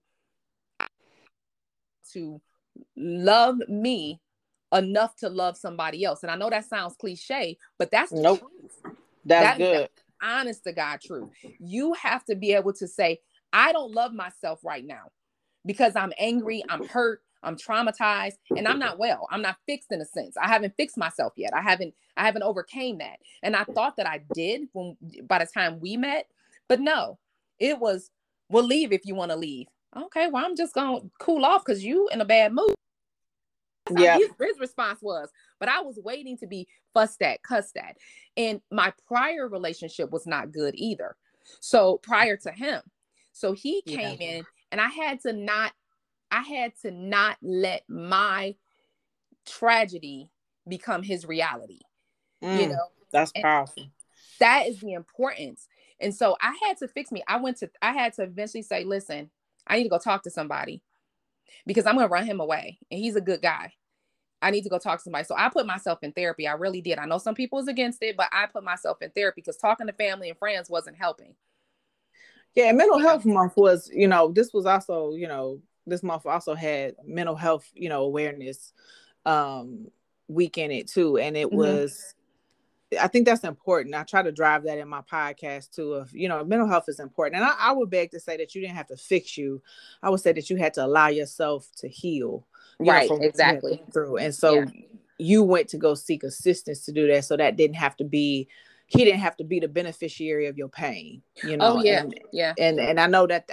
love me enough to love somebody else? And I know that sounds cliche, but that's the truth. That's good. That's honest to God truth. You have to be able to say, I don't love myself right now, because I'm angry, I'm hurt, I'm traumatized, and I'm not well. I'm not fixed, in a sense. I haven't fixed myself yet. I haven't overcame that. And I thought that I did by the time we met, but no, it was, we'll leave if you want to leave. Okay, well, I'm just going to cool off because you in a bad mood. That's how his response was. But I was waiting to be fussed at, cussed at. And my prior relationship was not good either. So prior to him. So he came in, and I had to not let my tragedy become his reality. That's powerful. That is the importance. And so I had to fix me. I had to eventually say, listen, I need to go talk to somebody, because I'm going to run him away. And he's a good guy. I need to go talk to somebody. So I put myself in therapy. I really did. I know some people was against it, but I put myself in therapy because talking to family and friends wasn't helping. Yeah, and mental health month was, this was also, this month also had mental health, awareness week in it too. And it was, I think that's important. I try to drive that in my podcast too, of, mental health is important. And I would beg to say that you didn't have to fix you. I would say that you had to allow yourself to heal, right, from exactly. what you went through. And so you went to go seek assistance to do that. So that didn't have to be, he didn't have to be the beneficiary of your pain, Oh yeah. And I know that,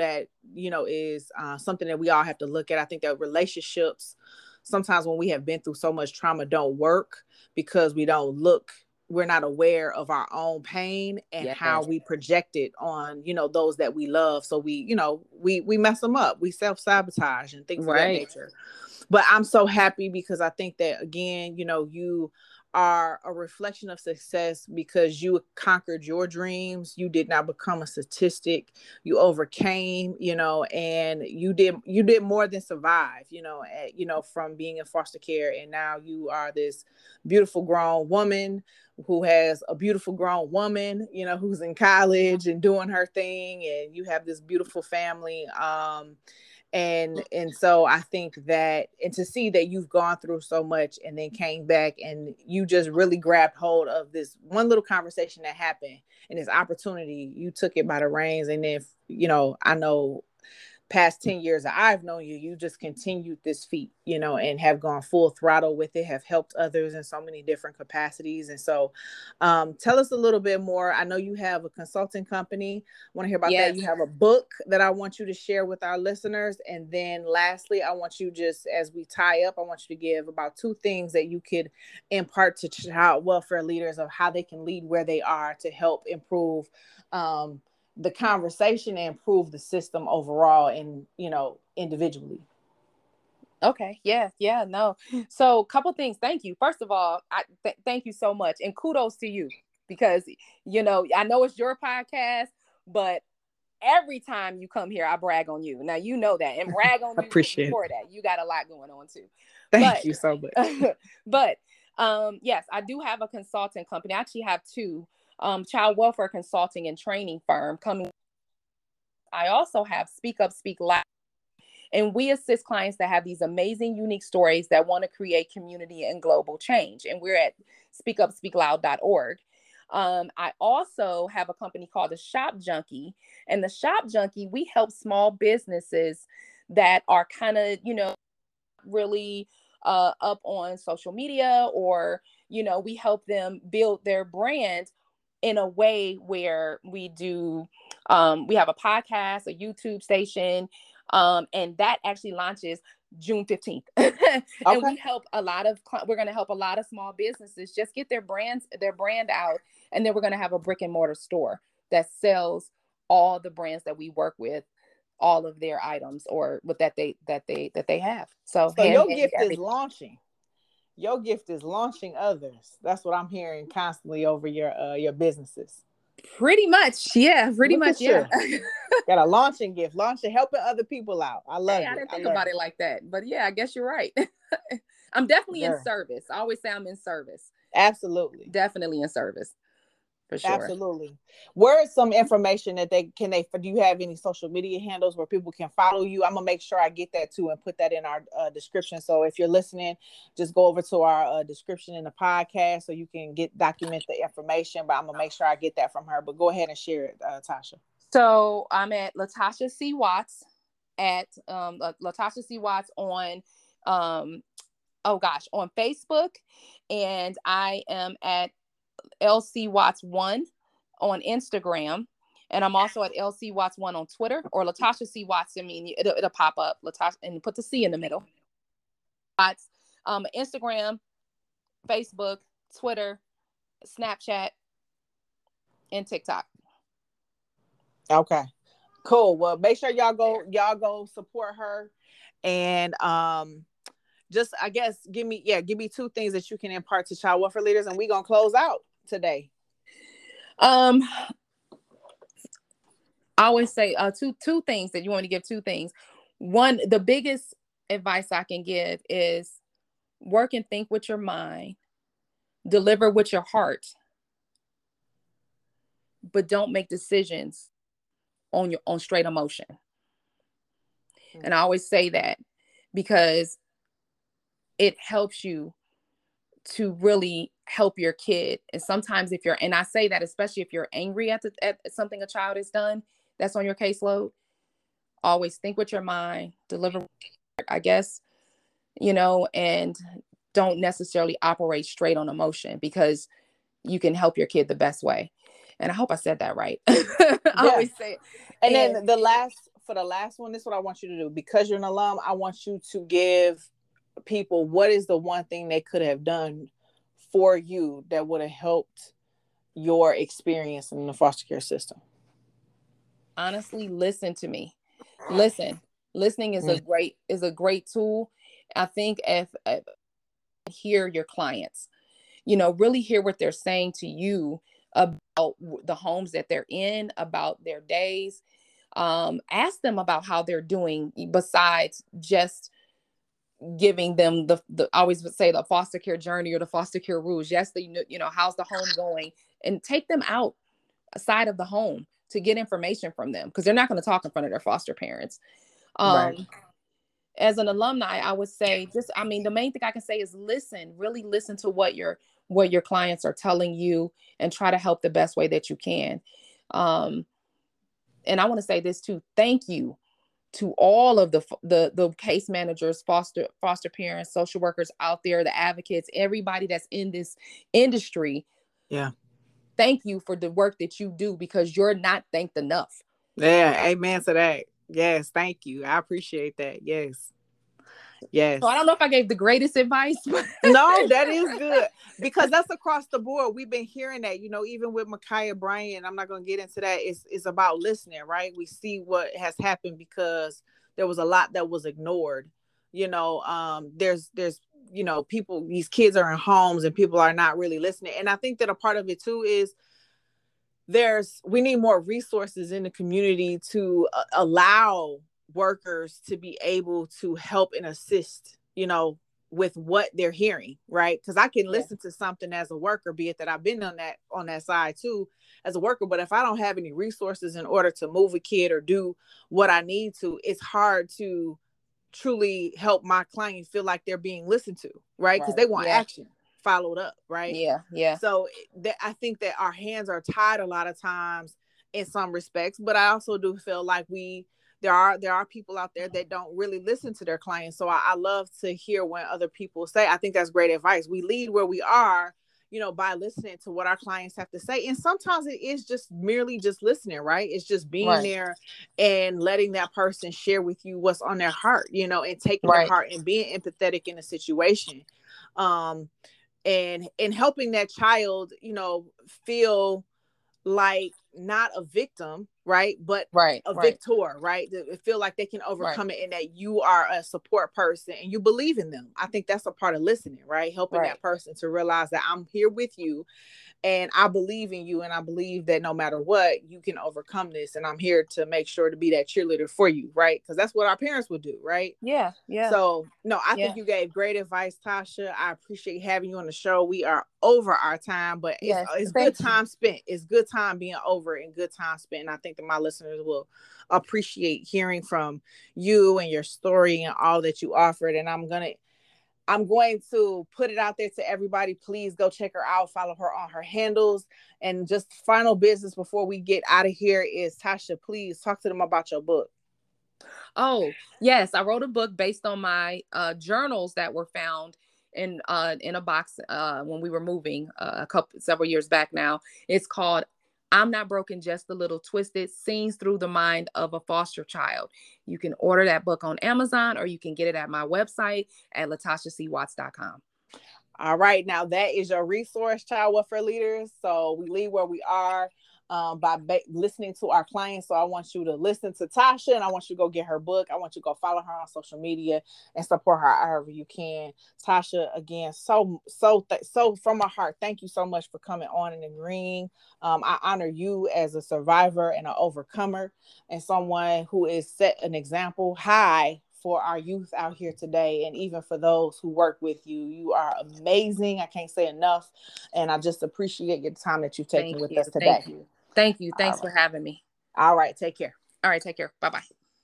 is something that we all have to look at. I think that relationships, sometimes when we have been through so much trauma, don't work because we're not aware of our own pain and how we project it on, those that we love. So we mess them up. We self-sabotage and things of that nature. But I'm so happy because I think that, again, you are a reflection of success because you conquered your dreams. You did not become a statistic. You overcame, and you did more than survive, from being in foster care. And now you are this beautiful grown woman who has a beautiful grown woman, who's in college and doing her thing. And you have this beautiful family. And so I think that, and to see that you've gone through so much and then came back and you just really grabbed hold of this one little conversation that happened and this opportunity, you took it by the reins. And then, I know past 10 years that I've known you, you just continued this feat, and have gone full throttle with it, have helped others in so many different capacities. And so tell us a little bit more. I know you have a consulting company. I want to hear about that. You have a book that I want you to share with our listeners. And then lastly, I want you, just as we tie up, I want you to give about 2 things that you could impart to child welfare leaders of how they can lead where they are to help improve the conversation and improve the system overall and, individually. Okay. Yeah. No. So a couple things. Thank you. First of all, thank you so much. And kudos to you because, I know it's your podcast, but every time you come here, I brag on you. Now, you know that, and brag on you appreciate before that. You got a lot going on too. Thank you so much. But yes, I do have a consulting company. I actually have 2. Child welfare consulting and training firm coming. I also have Speak Up, Speak Loud, and we assist clients that have these amazing, unique stories that want to create community and global change. And we're at speakupspeakloud.org. I also have a company called the Shop Junkie, and the Shop Junkie, we help small businesses that are kind of, really up on social media, or, we help them build their brand in a way where we do, we have a podcast, a YouTube station, and that actually launches June 15th. And we help we're going to help a lot of small businesses just get their brand out. And then we're going to have a brick and mortar store that sells all the brands that we work with, all of their items or with that they have. So your gift is launching. Your gift is launching others. That's what I'm hearing constantly over your businesses. Pretty much. Yeah, pretty much. Yeah. Got a launching gift, helping other people out. I love it. I didn't think about it like that, but yeah, I guess you're right. I'm definitely in service. I always say I'm in service. Absolutely. Definitely in service. For sure. Absolutely. Where is some information that do you have any social media handles where people can follow you? I'm gonna make sure I get that too and put that in our description. So if you're listening, just go over to our description in the podcast so you can document the information, but I'm gonna make sure I get that from her. But go ahead and share it, Tasha. So I'm at Latasha C. Watts at Latasha C. Watts on on Facebook, and I am at LC Watts 1 on Instagram, and I'm also at LC Watts 1 on Twitter, or Latasha C. Watts. I mean, it'll pop up Latasha and put the C in the middle. Watts, Instagram, Facebook, Twitter, Snapchat, and TikTok. Okay, cool. Well, make sure y'all go support her, and just, I guess, give me 2 things that you can impart to child welfare leaders, and we're gonna close out today. I always say two things that you want to give. 2 things. One, the biggest advice I can give is work and think with your mind, deliver with your heart, but don't make decisions on straight emotion. And I always say that because it helps you to really help your kid. And sometimes if you're, and I say that especially if you're angry at something a child has done that's on your caseload, always think with your mind, deliver, I guess, and don't necessarily operate straight on emotion, because you can help your kid the best way. And I hope I said that right. I always say it. And then for the last one, this is what I want you to do. Because you're an alum, I want you to give people, what is the one thing they could have done for you that would have helped your experience in the foster care system? Honestly, listen to me. Listening is a great tool. I think if hear your clients, really hear what they're saying to you about the homes that they're in, about their days. Ask them about how they're doing besides just giving them the I always would say the foster care journey or the foster care rules. Yes, how's the home going, and take them outside of the home to get information from them, because they're not going to talk in front of their foster parents. Right. As an alumni, I would say the main thing I can say is really listen to what your clients are telling you, and try to help the best way that you can. And I want to say this too. Thank you to all of the case managers, foster parents, social workers out there, the advocates, everybody that's in this industry. Yeah. Thank you for the work that you do, because you're not thanked enough. Yeah. Amen to that. Yes. Thank you. I appreciate that. Yes. Yes. So I don't know if I gave the greatest advice, but no, that is good, because that's across the board. We've been hearing that, even with Micaiah Bryant. I'm not going to get into that. It's about listening, right? We see what has happened because there was a lot that was ignored. There's people, these kids are in homes and people are not really listening. And I think that a part of it too is we need more resources in the community to allow workers to be able to help and assist, with what they're hearing, right? Because I can listen to something as a worker, be it that I've been on that side too as a worker, but if I don't have any resources in order to move a kid or do what I need to, it's hard to truly help my client feel like they're being listened to, right? Because they want action followed up, right? Yeah. So I think that our hands are tied a lot of times in some respects, but I also do feel like there are people out there that don't really listen to their clients. So I love to hear when other people say. I think that's great advice. We lead where we are, by listening to what our clients have to say. And sometimes it is just merely just listening, right? It's just being there and letting that person share with you what's on their heart, and taking their heart and being empathetic in a situation. And helping that child, feel like not a victim, right? But a victor, right? To feel like they can overcome it, and that you are a support person and you believe in them. I think that's a part of listening, right? Helping that person to realize that I'm here with you and I believe in you, and I believe that no matter what, you can overcome this, and I'm here to make sure to be that cheerleader for you, right? Because that's what our parents would do, right? Yeah. So no, I think you gave great advice, Tasha. I appreciate having you on the show. We are over our time, but it's good time spent. It's good time being over and good time spent. And I think that my listeners will appreciate hearing from you and your story and all that you offered. And I'm going to put it out there to everybody. Please go check her out. Follow her on her handles. And just final business before we get out of here is, Tasha, please talk to them about your book. Oh, yes. I wrote a book based on my journals that were found in a box when we were moving several years back now. It's called I'm Not Broken, Just a Little Twisted: Scenes Through the Mind of a Foster Child. You can order that book on Amazon, or you can get it at my website at LatashaCWatts.com. All right. Now that is your resource, child welfare leaders. So we leave where we are by listening to our clients. So I want you to listen to Tasha, and I want you to go get her book. I want you to go follow her on social media and support her however you can. Tasha, again, so from my heart, thank you so much for coming on and agreeing. I honor you as a survivor and an overcomer, and someone who is set an example high for our youth out here today, and even for those who work with you. You are amazing. I can't say enough. And I just appreciate your time that you've taken with us today. Thank you. Thanks for having me. All right. Take care. All right. Take care. Bye-bye.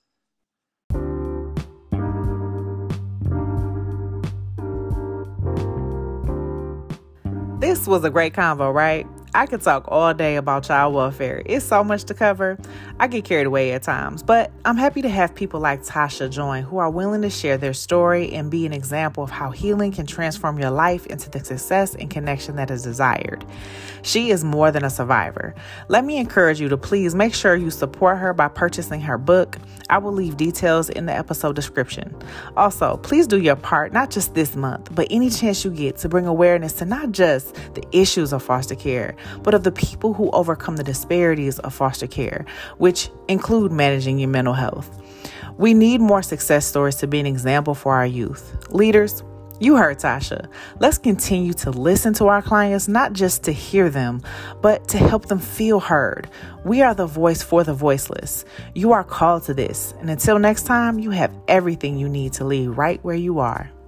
This was a great convo, right? I could talk all day about child welfare. It's so much to cover. I get carried away at times, but I'm happy to have people like Tasha join who are willing to share their story and be an example of how healing can transform your life into the success and connection that is desired. She is more than a survivor. Let me encourage you to please make sure you support her by purchasing her book. I will leave details in the episode description. Also, please do your part, not just this month, but any chance you get to bring awareness to not just the issues of foster care, but of the people who overcome the disparities of foster care, which include managing your mental health. We need more success stories to be an example for our youth. Leaders, you heard Tasha. Let's continue to listen to our clients, not just to hear them, but to help them feel heard. We are the voice for the voiceless. You are called to this. And until next time, you have everything you need to lead right where you are.